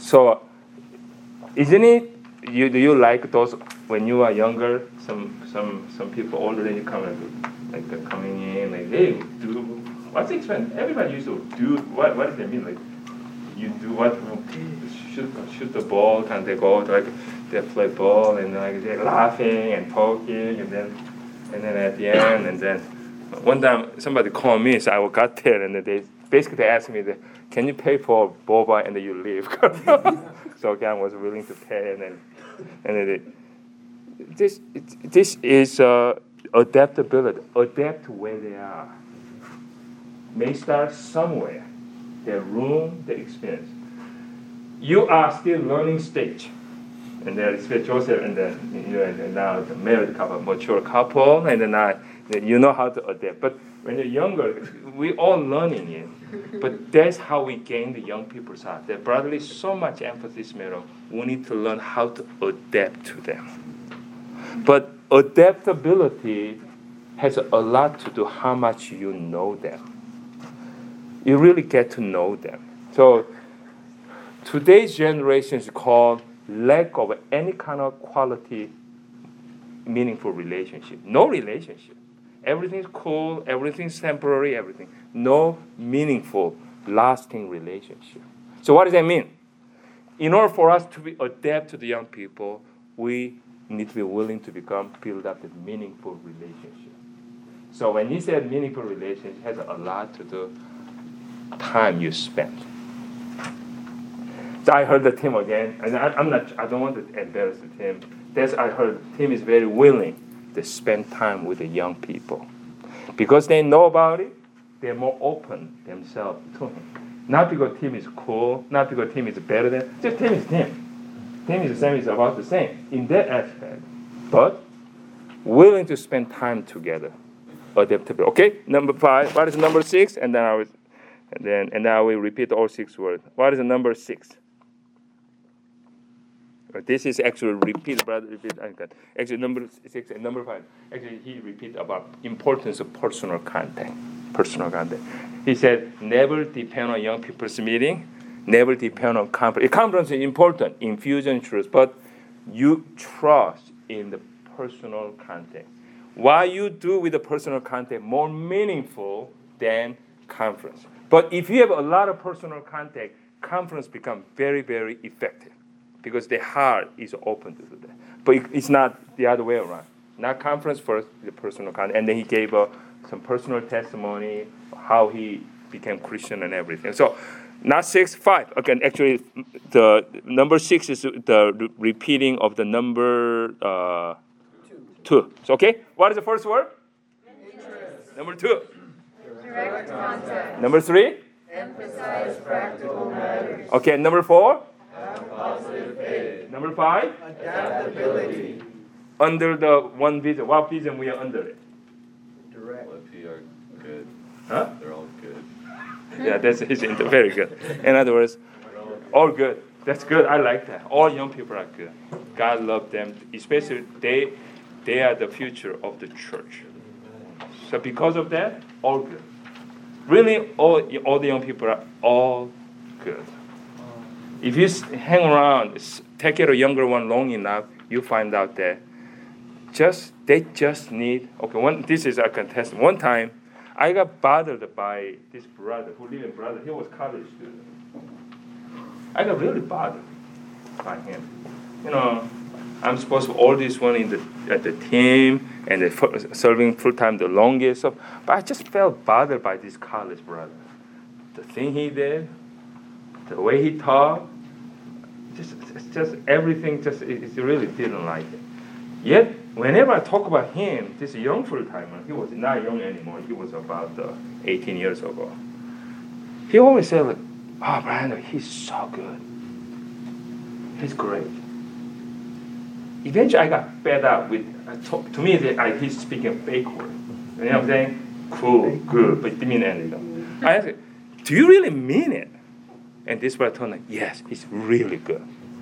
So, isn't it? You do you like those when you are younger? Some some some people older than you come and like uh, coming in like, hey, do what's the expense? Everybody used to do what? What does that mean? Like you do what? Shoot shoot the ball, and they go like they play ball and like they're laughing and talking and then and then at the end and then one time somebody called me, so I got there and they basically they asked me that, can you pay for boba and then you leave? So again, I was willing to pay and then and then it, this it, this is uh, adaptability. Adapt to where they are. May start somewhere. Their room, their experience. You are still learning stage, and there is Joseph and then you know, and now the married couple, mature couple, and then I, you know how to adapt. But when you're younger, we all learning it. But that's how we gain the young people's heart. That brotherly so much emphasis, Mero. We need to learn how to adapt to them. But adaptability has a lot to do how much you know them. You really get to know them. So today's generation is called lack of any kind of quality, meaningful relationship. No relationship. Everything's cool, everything's temporary, everything. No meaningful, lasting relationship. So what does that mean? In order for us to be adapt to the young people, we need to be willing to become build up a meaningful relationship. So when you said meaningful relationship, it has a lot to do time you spend. So I heard the team again, and I, I'm not. I don't want to embarrass the team. That's I heard the team is very willing to spend time with the young people because they know about it. They're more open themselves to him. Not because team is cool, not because team is better than. Just team is team. Team is the same. Is about the same in that aspect, but willing to spend time together. Adaptable. Okay, number five. What is number six? And then I was, and then and now we repeat all six words. What is the number six? This is actually repeat, brother. Repeat. Actually, number six and number five. Actually, he repeat about importance of personal contact. Personal contact. He said, never depend on young people's meeting. Never depend on conference. Conference is important, infusion truth, but you trust in the personal contact. What you do with the personal contact more meaningful than conference. But if you have a lot of personal contact, conference become very, very effective because the heart is open to do that. But it's not the other way around. Not conference first, the personal contact. And then he gave uh, some personal testimony, how he became Christian and everything. So not six, five. Again, actually, the number six is the re- repeating of the number uh, two. two. So, okay, what is the first word? Interest. Number two. Direct contact. Number three? Emphasize practical matters. Okay, number four? Have positive faith. Number five? Adaptability. Under the one vision. What vision we are under it? Direct. Well, if you are good. Huh? They're all good. Yeah, that's his inter- very good. In other words, all good. That's good. I like that. All young people are good. God loves them, especially they they are the future of the church. So because of that, all good. Really, all all the young people are all good. If you hang around, take care of a younger one long enough, you find out that just they just need. Okay, one. This is a contest. One time, I got bothered by this brother who lived in brother. He was college student. I got really bothered by him. You know, I'm supposed to all this one in the at the team and the, serving full time the longest. So, but I just felt bothered by this college brother. The thing he did, the way he talked, just just everything. Just it, it really didn't like it. Yet, whenever I talk about him, this young full-timer, he was not young anymore. He was about uh, eighteen years ago. He always said, like, oh, Brandon, he's so good. He's great. Eventually, I got fed up with, I talk, to me, the, I, he's speaking fake word. You know what I'm saying? Cool, good, but it didn't mean anything. I asked him, do you really mean it? And this brother told me, yes, he's really good.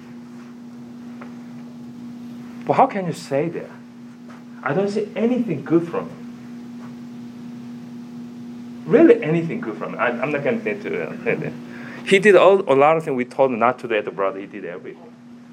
But how can you say that? I don't see anything good from him. Really anything good from him. I, I'm not going to get to that. He did all, a lot of things we told him not to do as a brother. He did everything.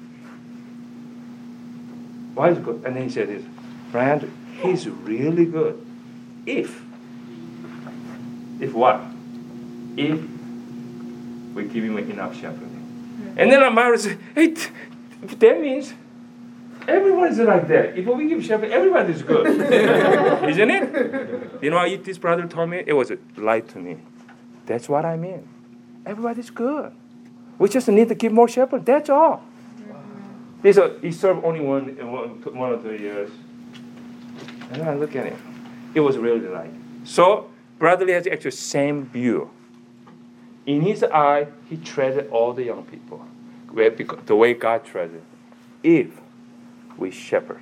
Why is it good? And then he said this, Brian, he's really good. If, if what? If we give him enough shepherding. And then our mother said, hey, that means everyone is like that. If we give shepherd, everybody is good. Isn't it? You know what this brother told me? It was a light to me. That's what I mean. Everybody's good. We just need to give more shepherd. That's all. This, uh, he served only one, one, one or two years. And then I look at him. It was really light. So, Brother Lee has actually same view. In his eye, he treasured all the young people. Where, because, the way God treasured. If we shepherd.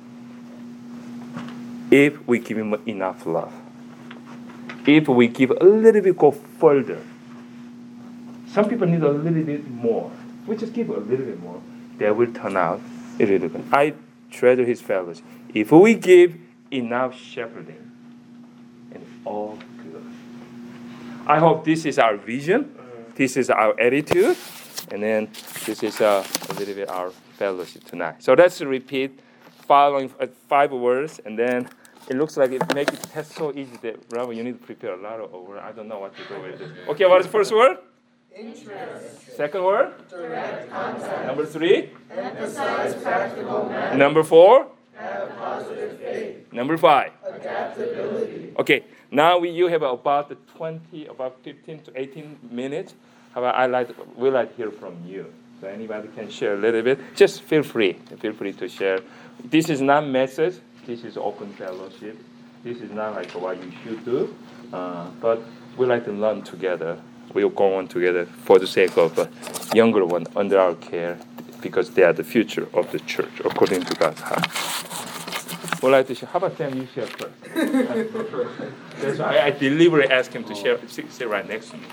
If we give him enough love. If we give a little bit, go further. Some people need a little bit more. We just give a little bit more. That will turn out really good. I treasure his fellowship. If we give enough shepherding, and it's all good. I hope this is our vision. This is our attitude. And then this is uh, a little bit our fellowship tonight. So let's repeat following uh, five words, and then it looks like it makes the test so easy that, Rabbi, you need to prepare a lot of words. I don't know what to do with this. Okay, what is the first word? Interest. Second word? Direct contact. Number three? Emphasize practical matters. Number four? Have positive faith. Number five? Adaptability. Okay, now we, you have about twenty, about fifteen to eighteen minutes. How about I like, we like to hear from you. So anybody can share a little bit. Just feel free. Feel free to share. This is not message. This is open fellowship. This is not like what you should do. Uh, but we like to learn together. We'll go on together for the sake of a younger one under our care, because they are the future of the church, according to God's heart. We'd like to share. How about Sam, you share first? That's why I, I deliberately asked him to share. Sit, sit right next to me.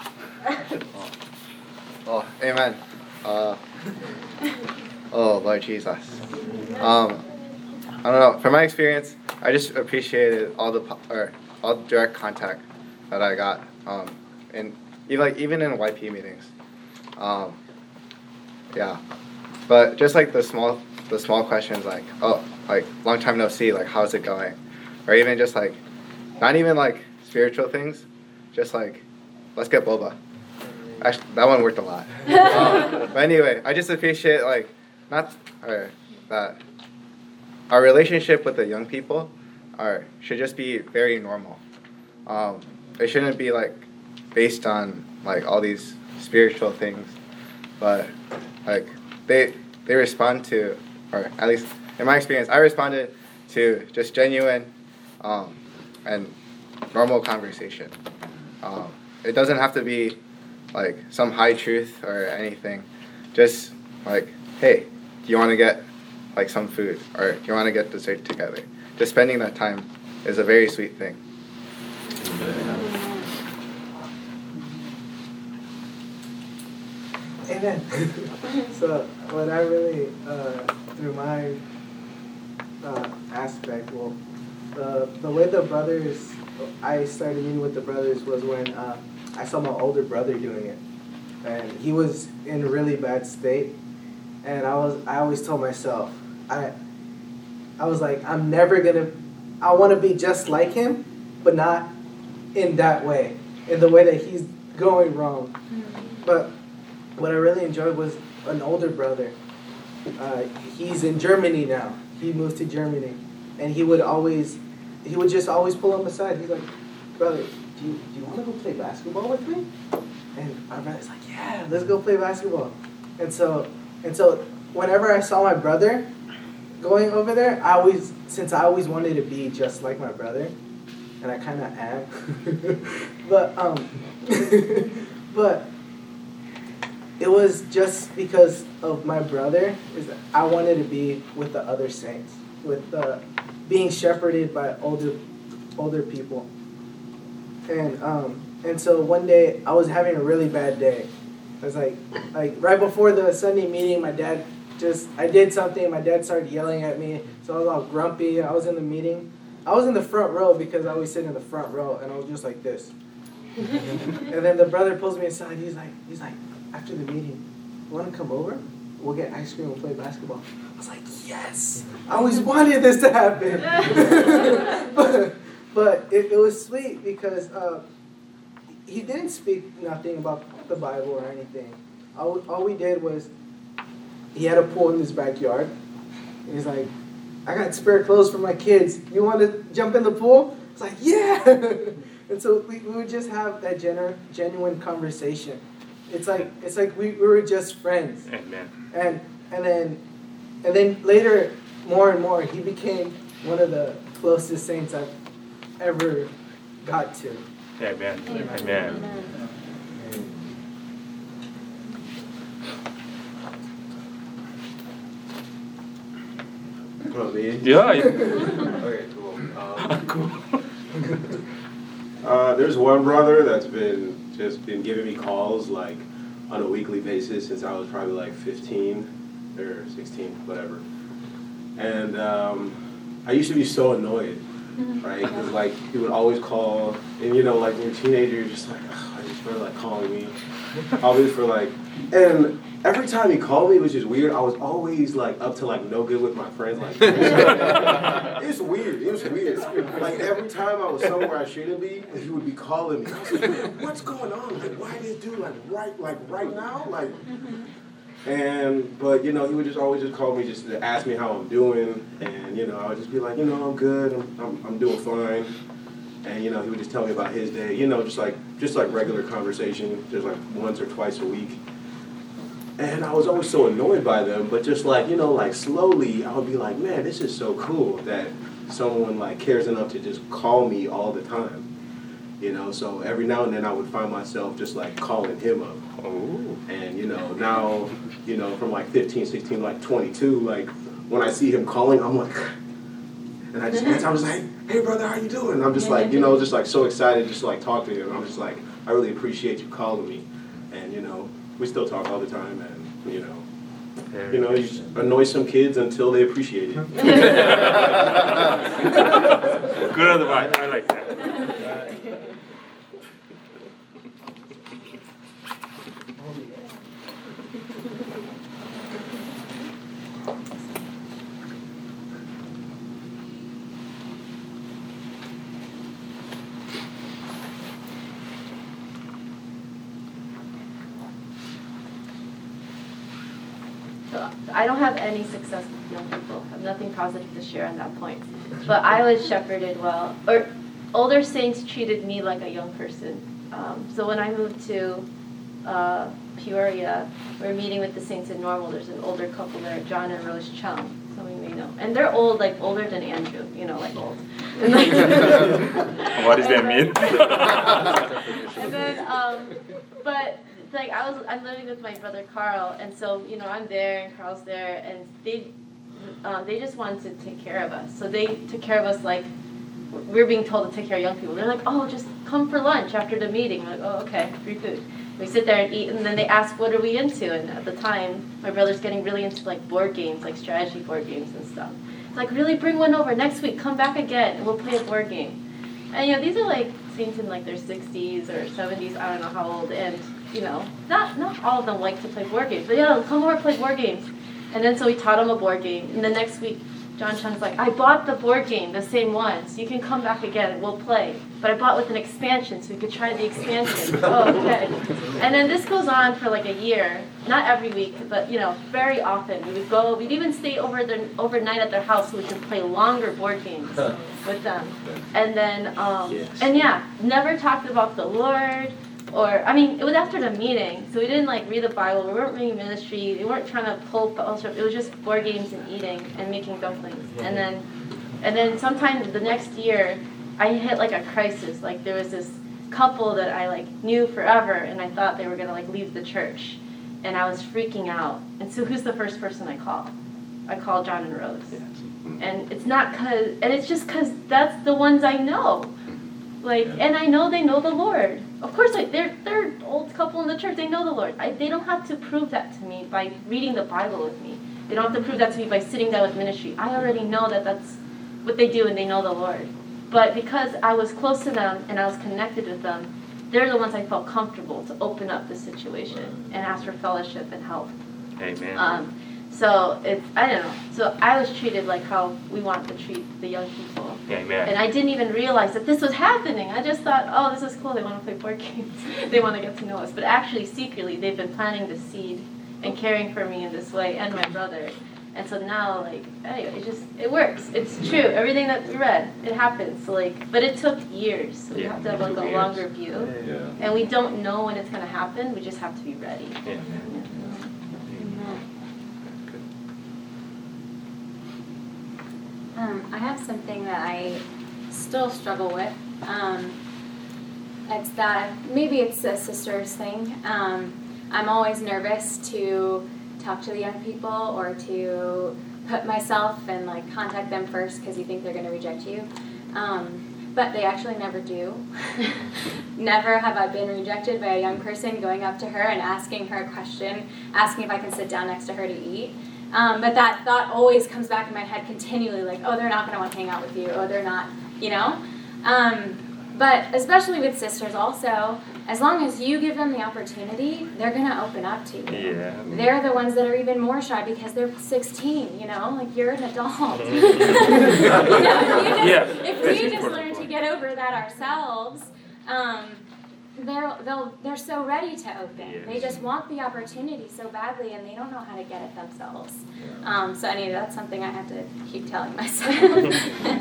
Oh, amen. Uh, oh, Lord Jesus. Um, I don't know. From my experience, I just appreciated all the or all the direct contact that I got. Um, and even like even in Y P meetings. Um, yeah. But just like the small the small questions like, oh, like long time no see, like how's it going? Or even just like not even like spiritual things, just like let's get boba. Actually, that one worked a lot. um, but anyway, I just appreciate like not or that our relationship with the young people are should just be very normal. Um, it shouldn't be like based on like all these spiritual things, but like they they respond to, or at least in my experience, I responded to just genuine um, and normal conversation. Um, it doesn't have to be like some high truth or anything. Just like, hey, do you want to get like some food, or do you want to get dessert together? Just spending that time is a very sweet thing. Amen. So what I really, uh, through my uh, aspect, well, the the way the brothers, I started meeting with the brothers was when uh, I saw my older brother doing it, and he was in a really bad state, and I was I always told myself, I I was like, I'm never gonna, I want to be just like him, but not in that way, in the way that he's going wrong. But what I really enjoyed was an older brother. Uh, he's in Germany now. He moved to Germany, and he would always, he would just always pull him aside. He's like, brother, do you do you want to go play basketball with me? And my brother's like, yeah, let's go play basketball. And so, and so, whenever I saw my brother going over there, I always, since I always wanted to be just like my brother, and I kind of am, but um, but. It was just because of my brother, is that I wanted to be with the other saints, with uh, being shepherded by older older people. And um, and so one day I was having a really bad day. I was like, like right before the Sunday meeting, my dad just, I did something, my dad started yelling at me, so I was all grumpy. I was in the meeting. I was in the front row because I always sit in the front row, and I was just like this. And then the brother pulls me aside. He's like, he's like, after the meeting, you want to come over? We'll get ice cream and play basketball. I was like, yes! I always wanted this to happen. but but it, it was sweet because uh, he didn't speak nothing about the Bible or anything. All, all we did was, he had a pool in his backyard. And he's like, I got spare clothes for my kids. You want to jump in the pool? It's like, yeah! And so we, we would just have that genu- genuine conversation. It's like it's like we, we were just friends. Amen. And and then and then later, more and more, he became one of the closest saints I've ever got to. Amen. Amen. Amen. Oh, me? Yeah. Okay, cool. Um, cool. uh, there's one brother that's been just been giving me calls like on a weekly basis since I was probably like fifteen or sixteen, whatever. And um, I used to be so annoyed, right? Because like he would always call, and you know, like when you're a teenager, you're just like, oh, I just feel like calling me, always for like, and every time he called me, which is weird, I was always like up to like no good with my friends. Like it's weird. It was weird. Like every time I was somewhere I shouldn't be, he would be calling me. I was like, man, what's going on? Like why did this dude like right like right now? Like and but you know, he would just always just call me just to ask me how I'm doing, and you know, I would just be like, you know, I'm good, I'm I'm, I'm doing fine. And you know, he would just tell me about his day, you know, just like just like regular conversation, just like once or twice a week. And I was always so annoyed by them, but just like, you know, like slowly I would be like, man, this is so cool that someone like cares enough to just call me all the time. You know, so every now and then I would find myself just like calling him up. Oh. And you know, now, you know, from like fifteen, sixteen, like twenty-two, like when I see him calling, I'm like, and I just, I was like, hey brother, how you doing? And I'm just like, you know, just like so excited just to like talk to him. I'm just like, I really appreciate you calling me. And you know, we still talk all the time, and you know, you know, you just annoy some kids until they appreciate it. Good advice. I like that. So I don't have any success with young people. I have nothing positive to share on that point. But I was shepherded well. Or older saints treated me like a young person. Um, so when I moved to uh, Peoria, we were meeting with the saints in Normal. There's an older couple there, John and Rose Chung. Some of you may know. And they're old, like older than Andrew. You know, like old. What does that mean? And then, um, but like I was, I'm living with my brother Carl, and so you know I'm there and Carl's there, and they, um, they just wanted to take care of us. So they took care of us like we were being told to take care of young people. They're like, oh, just come for lunch after the meeting. I'm like, oh, okay, free food. We sit there and eat, and then they ask, what are we into? And at the time, my brother's getting really into like board games, like strategy board games and stuff. It's like, really, bring one over next week. Come back again, and we'll play a board game. And you know, these are like saints in like their sixties or seventies. I don't know how old, and you know, not not all of them like to play board games, but yeah, come over, play board games. And then so we taught them a board game, and the next week, John Chung's like, I bought the board game, the same one, so you can come back again and we'll play. But I bought with an expansion, so we could try the expansion. Oh, okay. And then this goes on for like a year, not every week, but you know, very often. We would go, we'd even stay over the, overnight at their house so we could play longer board games with them. And then, um, Yes. and yeah, never talked about the Lord. Or, I mean, it was after the meeting, so we didn't, like, read the Bible. We weren't reading ministry. We weren't trying to pull fellowship. It was just board games and eating and making dumplings. And then, and then sometime the next year, I hit, like, a crisis. Like, there was this couple that I, like, knew forever, and I thought they were going to, like, leave the church. And I was freaking out. And so who's the first person I call? I call John and Rose. And it's not because, and it's just because that's the ones I know. Like, and I know they know the Lord. Of course, like they're they're an old couple in the church. They know the Lord. I, they don't have to prove that to me by reading the Bible with me. They don't have to prove that to me by sitting down with ministry. I already know that that's what they do, and they know the Lord. But because I was close to them and I was connected with them, they're the ones I felt comfortable to open up the situation and ask for fellowship and help. Amen. Um, so it's, I don't know. So I was treated like how we want to treat the young people. Amen. And I didn't even realize that this was happening. I just thought, oh, this is cool. They want to play board games. They want to get to know us. But actually, secretly, they've been planting the seed and caring for me in this way and my brother. And so now, like, anyway, it just, it works. It's true. Everything that we read, it happens. So like, but it took years. So we Yeah, have to have like a years. longer view. Yeah. And we don't know when it's going to happen. We just have to be ready. Yeah. Um, I have something that I still struggle with. Um, it's that maybe it's a sister's thing. Um, I'm always nervous to talk to the young people or to put myself and like contact them first because you think they're going to reject you. Um, but they actually never do. Never have I been rejected by a young person going up to her and asking her a question, asking if I can sit down next to her to eat. Um, but that thought always comes back in my head continually, like, oh, they're not going to want to hang out with you. Oh, they're not, you know? Um, but especially with sisters also, as long as you give them the opportunity, they're going to open up to you. Yeah. They're the ones that are even more shy because they're sixteen, you know? Like, you're an adult. you know, if you just, Yeah, if that's we just important learn to point. get over that ourselves, um, they're they'll they're so ready to open. Yes. They just want the opportunity so badly, and they don't know how to get it themselves. Um, so anyway, that's something I have to keep telling myself.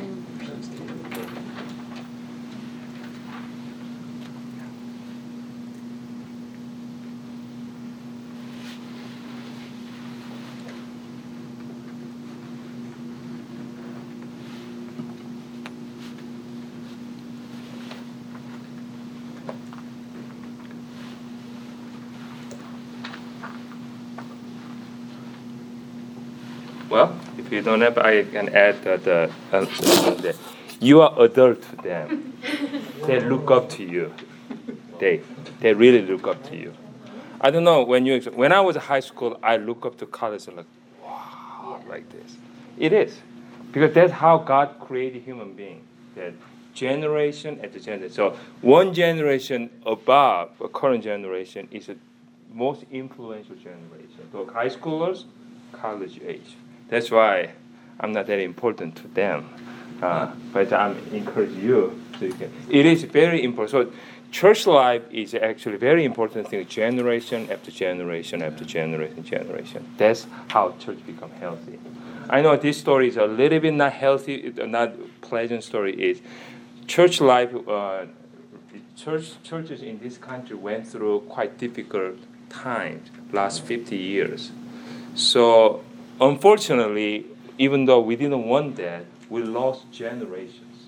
Well, if you don't have, I can add that uh, uh, that you are adult to them. They look up to you. They they really look up to you. I don't know when you when I was in high school, I look up to college and like, wow, like this. It is because that's how God created human being. That generation after generation. So one generation above a current generation is the most influential generation. So high schoolers, college age. That's why I'm not that important to them. Uh, but I'm encourage you. So you can. It is very important. So church life is actually very important thing. Generation after generation after generation generation. That's how church become healthy. I know this story is a little bit not healthy, not pleasant story. Is church life. Uh, church churches in this country went through quite difficult times last fifty years. So unfortunately, even though we didn't want that, we lost generations.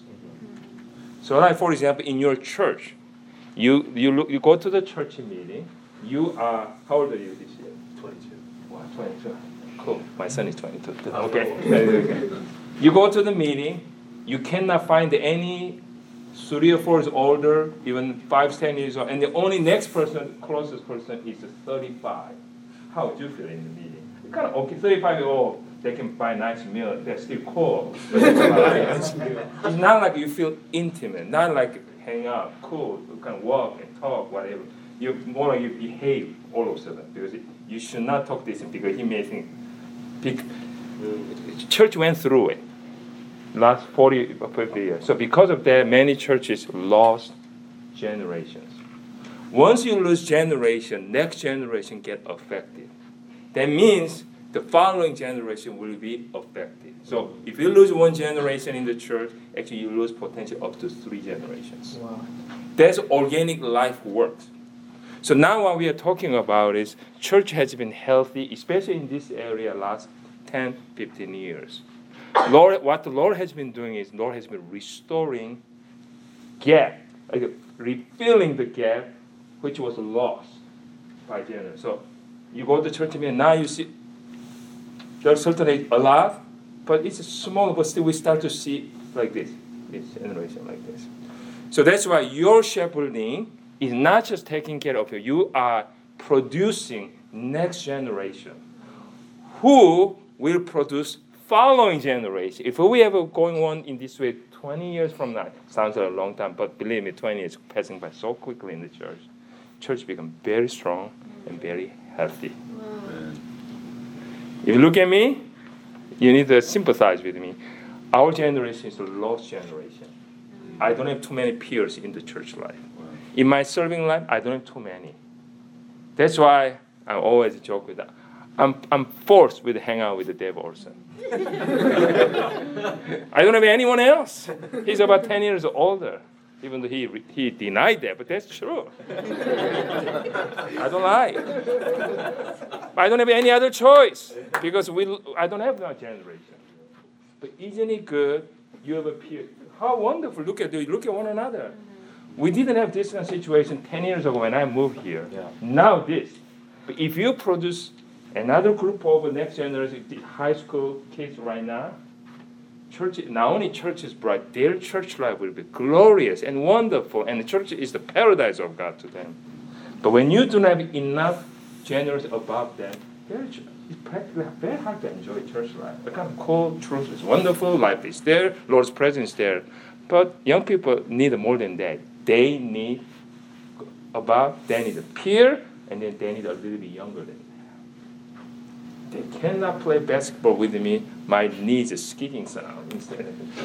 So, like for example, in your church, you you look, you go to the church meeting. You are how old are you this year? twenty-two. Wow, twenty-two. Cool. My son is twenty-two. Too. Okay. You go to the meeting. You cannot find any three or four years older, even five, ten years old, and the only next person, closest person, is thirty-five. How would you feel in the meeting? Kind of okay, thirty-five year old, they can buy a nice meal, they're still cool. But it's it's not like you feel intimate, not like hang out, cool, you can walk and talk, whatever. You more like you behave all of a sudden because you should not talk this because he may think. Big, church went through it last forty, fifty years. So because of that, many churches lost generations. Once you lose generation, next generation get affected. That means the following generation will be affected. So if you lose one generation in the church, actually you lose potential up to three generations. Wow. That's organic life works. So now what we are talking about is church has been healthy, especially in this area, last ten, fifteen years. Lord, what the Lord has been doing is Lord has been restoring gap, like refilling the gap which was lost by generation. So you go to church meeting, now you see there's certainly a lot, but it's small, but still we start to see like this, this generation like this. So that's why your shepherding is not just taking care of you. You are producing next generation who will produce following generation. If we ever going on in this way twenty years from now, sounds like a long time, but believe me, twenty years passing by so quickly in the church. Church become very strong and very healthy. Wow. If you look at me, you need to sympathize with me. Our generation is a lost generation. I don't have too many peers in the church life. In my serving life, I don't have too many. That's why I always joke with that. I'm I'm forced with hang out with Dave Olson. I don't have anyone else. He's about ten years older, even though he he denied that, but that's true. I don't lie. I don't have any other choice because we I don't have that generation. But isn't it good? You have a peer. How wonderful! Look at you. Look at one another. We didn't have this kind of situation ten years ago when I moved here. Yeah. Now this. But if you produce another group of next generation high school kids right now, church, not only church is bright, their church life will be glorious and wonderful, and the church is the paradise of God to them. But when you do not have enough generation above them, it's practically very hard to enjoy church life. The kind of cool truth is wonderful, life is there, Lord's presence is there. But young people need more than that. They need above, they need a peer, and then they need a little bit younger than that. They cannot play basketball with me. My knees are skipping sound instead.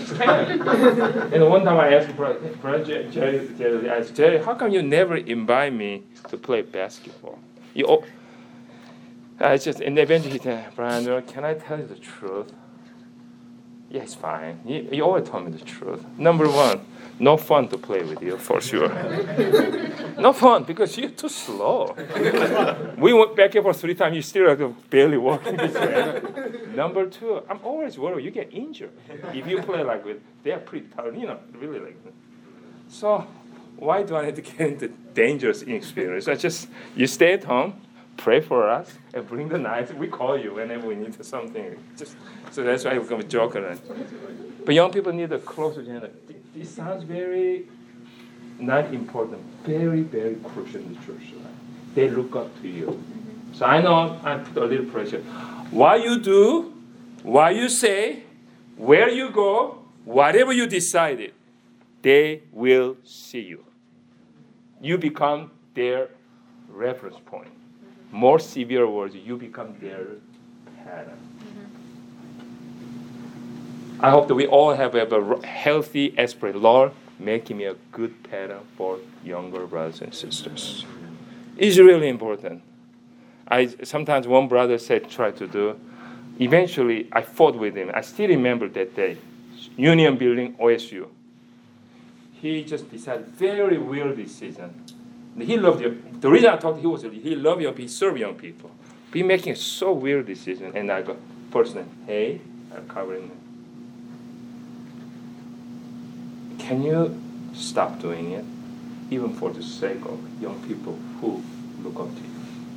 And one time I asked Brother Jerry, Jerry, Jerry, I asked, Jerry, how come you never invite me to play basketball? You, oh, I just, and eventually he said, Brandon, can I tell you the truth? Yeah, it's fine. You, you always told me the truth. Number one, no fun to play with you, for sure. No fun, because you're too slow. We went back and forth three times, you still are barely walking this way. Number two, I'm always worried you get injured. If you play like with, they're pretty tough, you know, really like that. So why do I need to get into dangerous experience? I just, you stay at home, pray for us, and bring the knives. We call you whenever we need something. Just so that's why we become a joker. But young people need a closer generation. This sounds very not important, very, very crucial in the church life. They look up to you. So I know I put a little pressure. What you do, what you say, where you go, whatever you decided, they will see you. You become their reference point. More severe words, you become their pattern. I hope that we all have, have a healthy aspiration. Lord, make me a good pattern for younger brothers and sisters. It's really important. I sometimes one brother said, try to do. Eventually, I fought with him. I still remember that day. Union Building, O S U. He just decided very weird decision. He loved you. The reason I talked, he was he loved young people, he served young people. But he making a so weird decision, and I go, person, hey, I'm covering it. Can you stop doing it, even for the sake of young people who look up to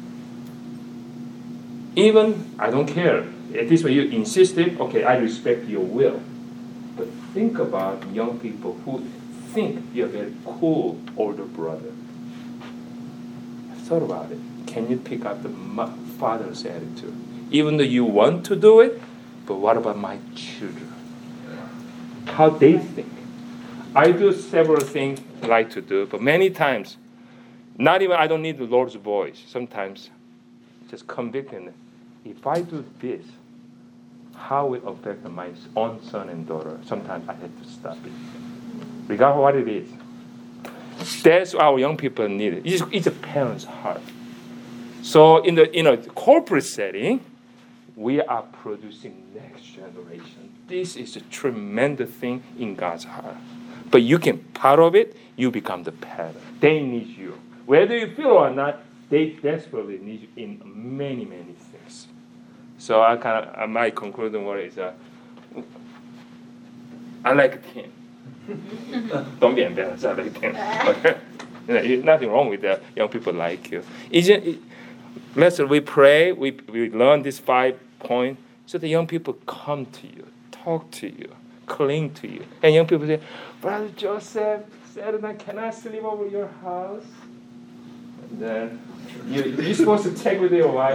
you? Even, I don't care. At this way you insisted, okay, I respect your will. But think about young people who think you're a very cool older brother. I've thought about it. Can you pick up the father's attitude? Even though you want to do it, but what about my children? How they think. I do several things I like to do, but many times, not even, I don't need the Lord's voice. Sometimes, just convicting them. If I do this, how will it affect my own son and daughter? Sometimes I have to stop it. Regardless of what it is. That's what our young people need. It's, it's a parent's heart. So in the in a corporate setting, we are producing next generation. This is a tremendous thing in God's heart. But you can part of it, you become the pattern. They need you. Whether you feel or not, they desperately need you in many, many things. So I kind of, my concluding word is, uh, I like a team. Don't be embarrassed, I like a team. Okay? You know, nothing wrong with that. Young people like you. Isn't it, let's we pray, we, we learn this five points, so the young people come to you, talk to you, cling to you. And young people say, Brother Joseph, Saturday night, can I sleep over your house? And then you, you're supposed to check with your wife.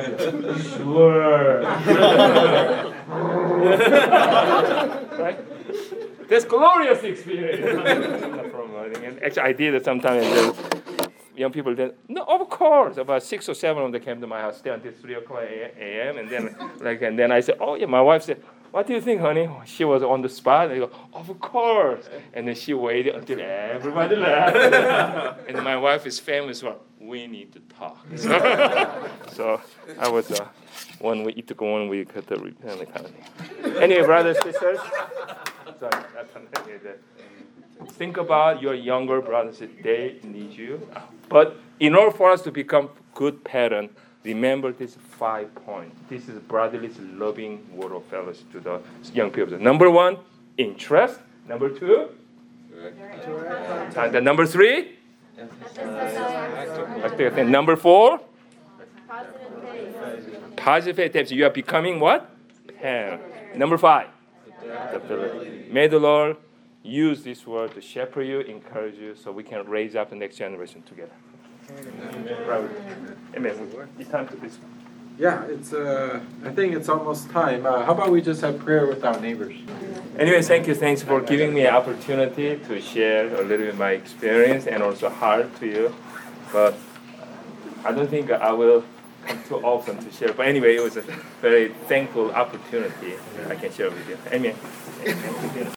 Sure. Right? That's glorious experience. Promoting. And actually, I did it sometimes. Young people then, no, of course. About six or seven of them came to my house, stay until three o'clock a m. And then, like, and then I said, oh yeah. My wife said, what do you think, honey? She was on the spot. And I go, of course. And then she waited until everybody left. And my wife is famous for, we need to talk. So, so I was uh, one week. It took one week to return the kind of thing. Anyway, brothers, sisters. Sorry, that's that. Think about your younger brothers. They need you. But in order for us to become good parents, remember these five points. This is brotherly, loving word of fellowship to the young people. Number one, interest. Number two, and then number three, and number four, positive faith. You are becoming what? Parent. Number five, may the Lord use this word to shepherd you, encourage you, so we can raise up the next generation together. Amen. Amen. It's time to this. Yeah, it's. Uh, I think it's almost time. Uh, how about we just have prayer with our neighbors? Anyway, thank you. Thanks for giving me an opportunity to share a little bit of my experience and also heart to you. But I don't think I will come too often to share. But anyway, it was a very thankful opportunity I can share with you. Amen.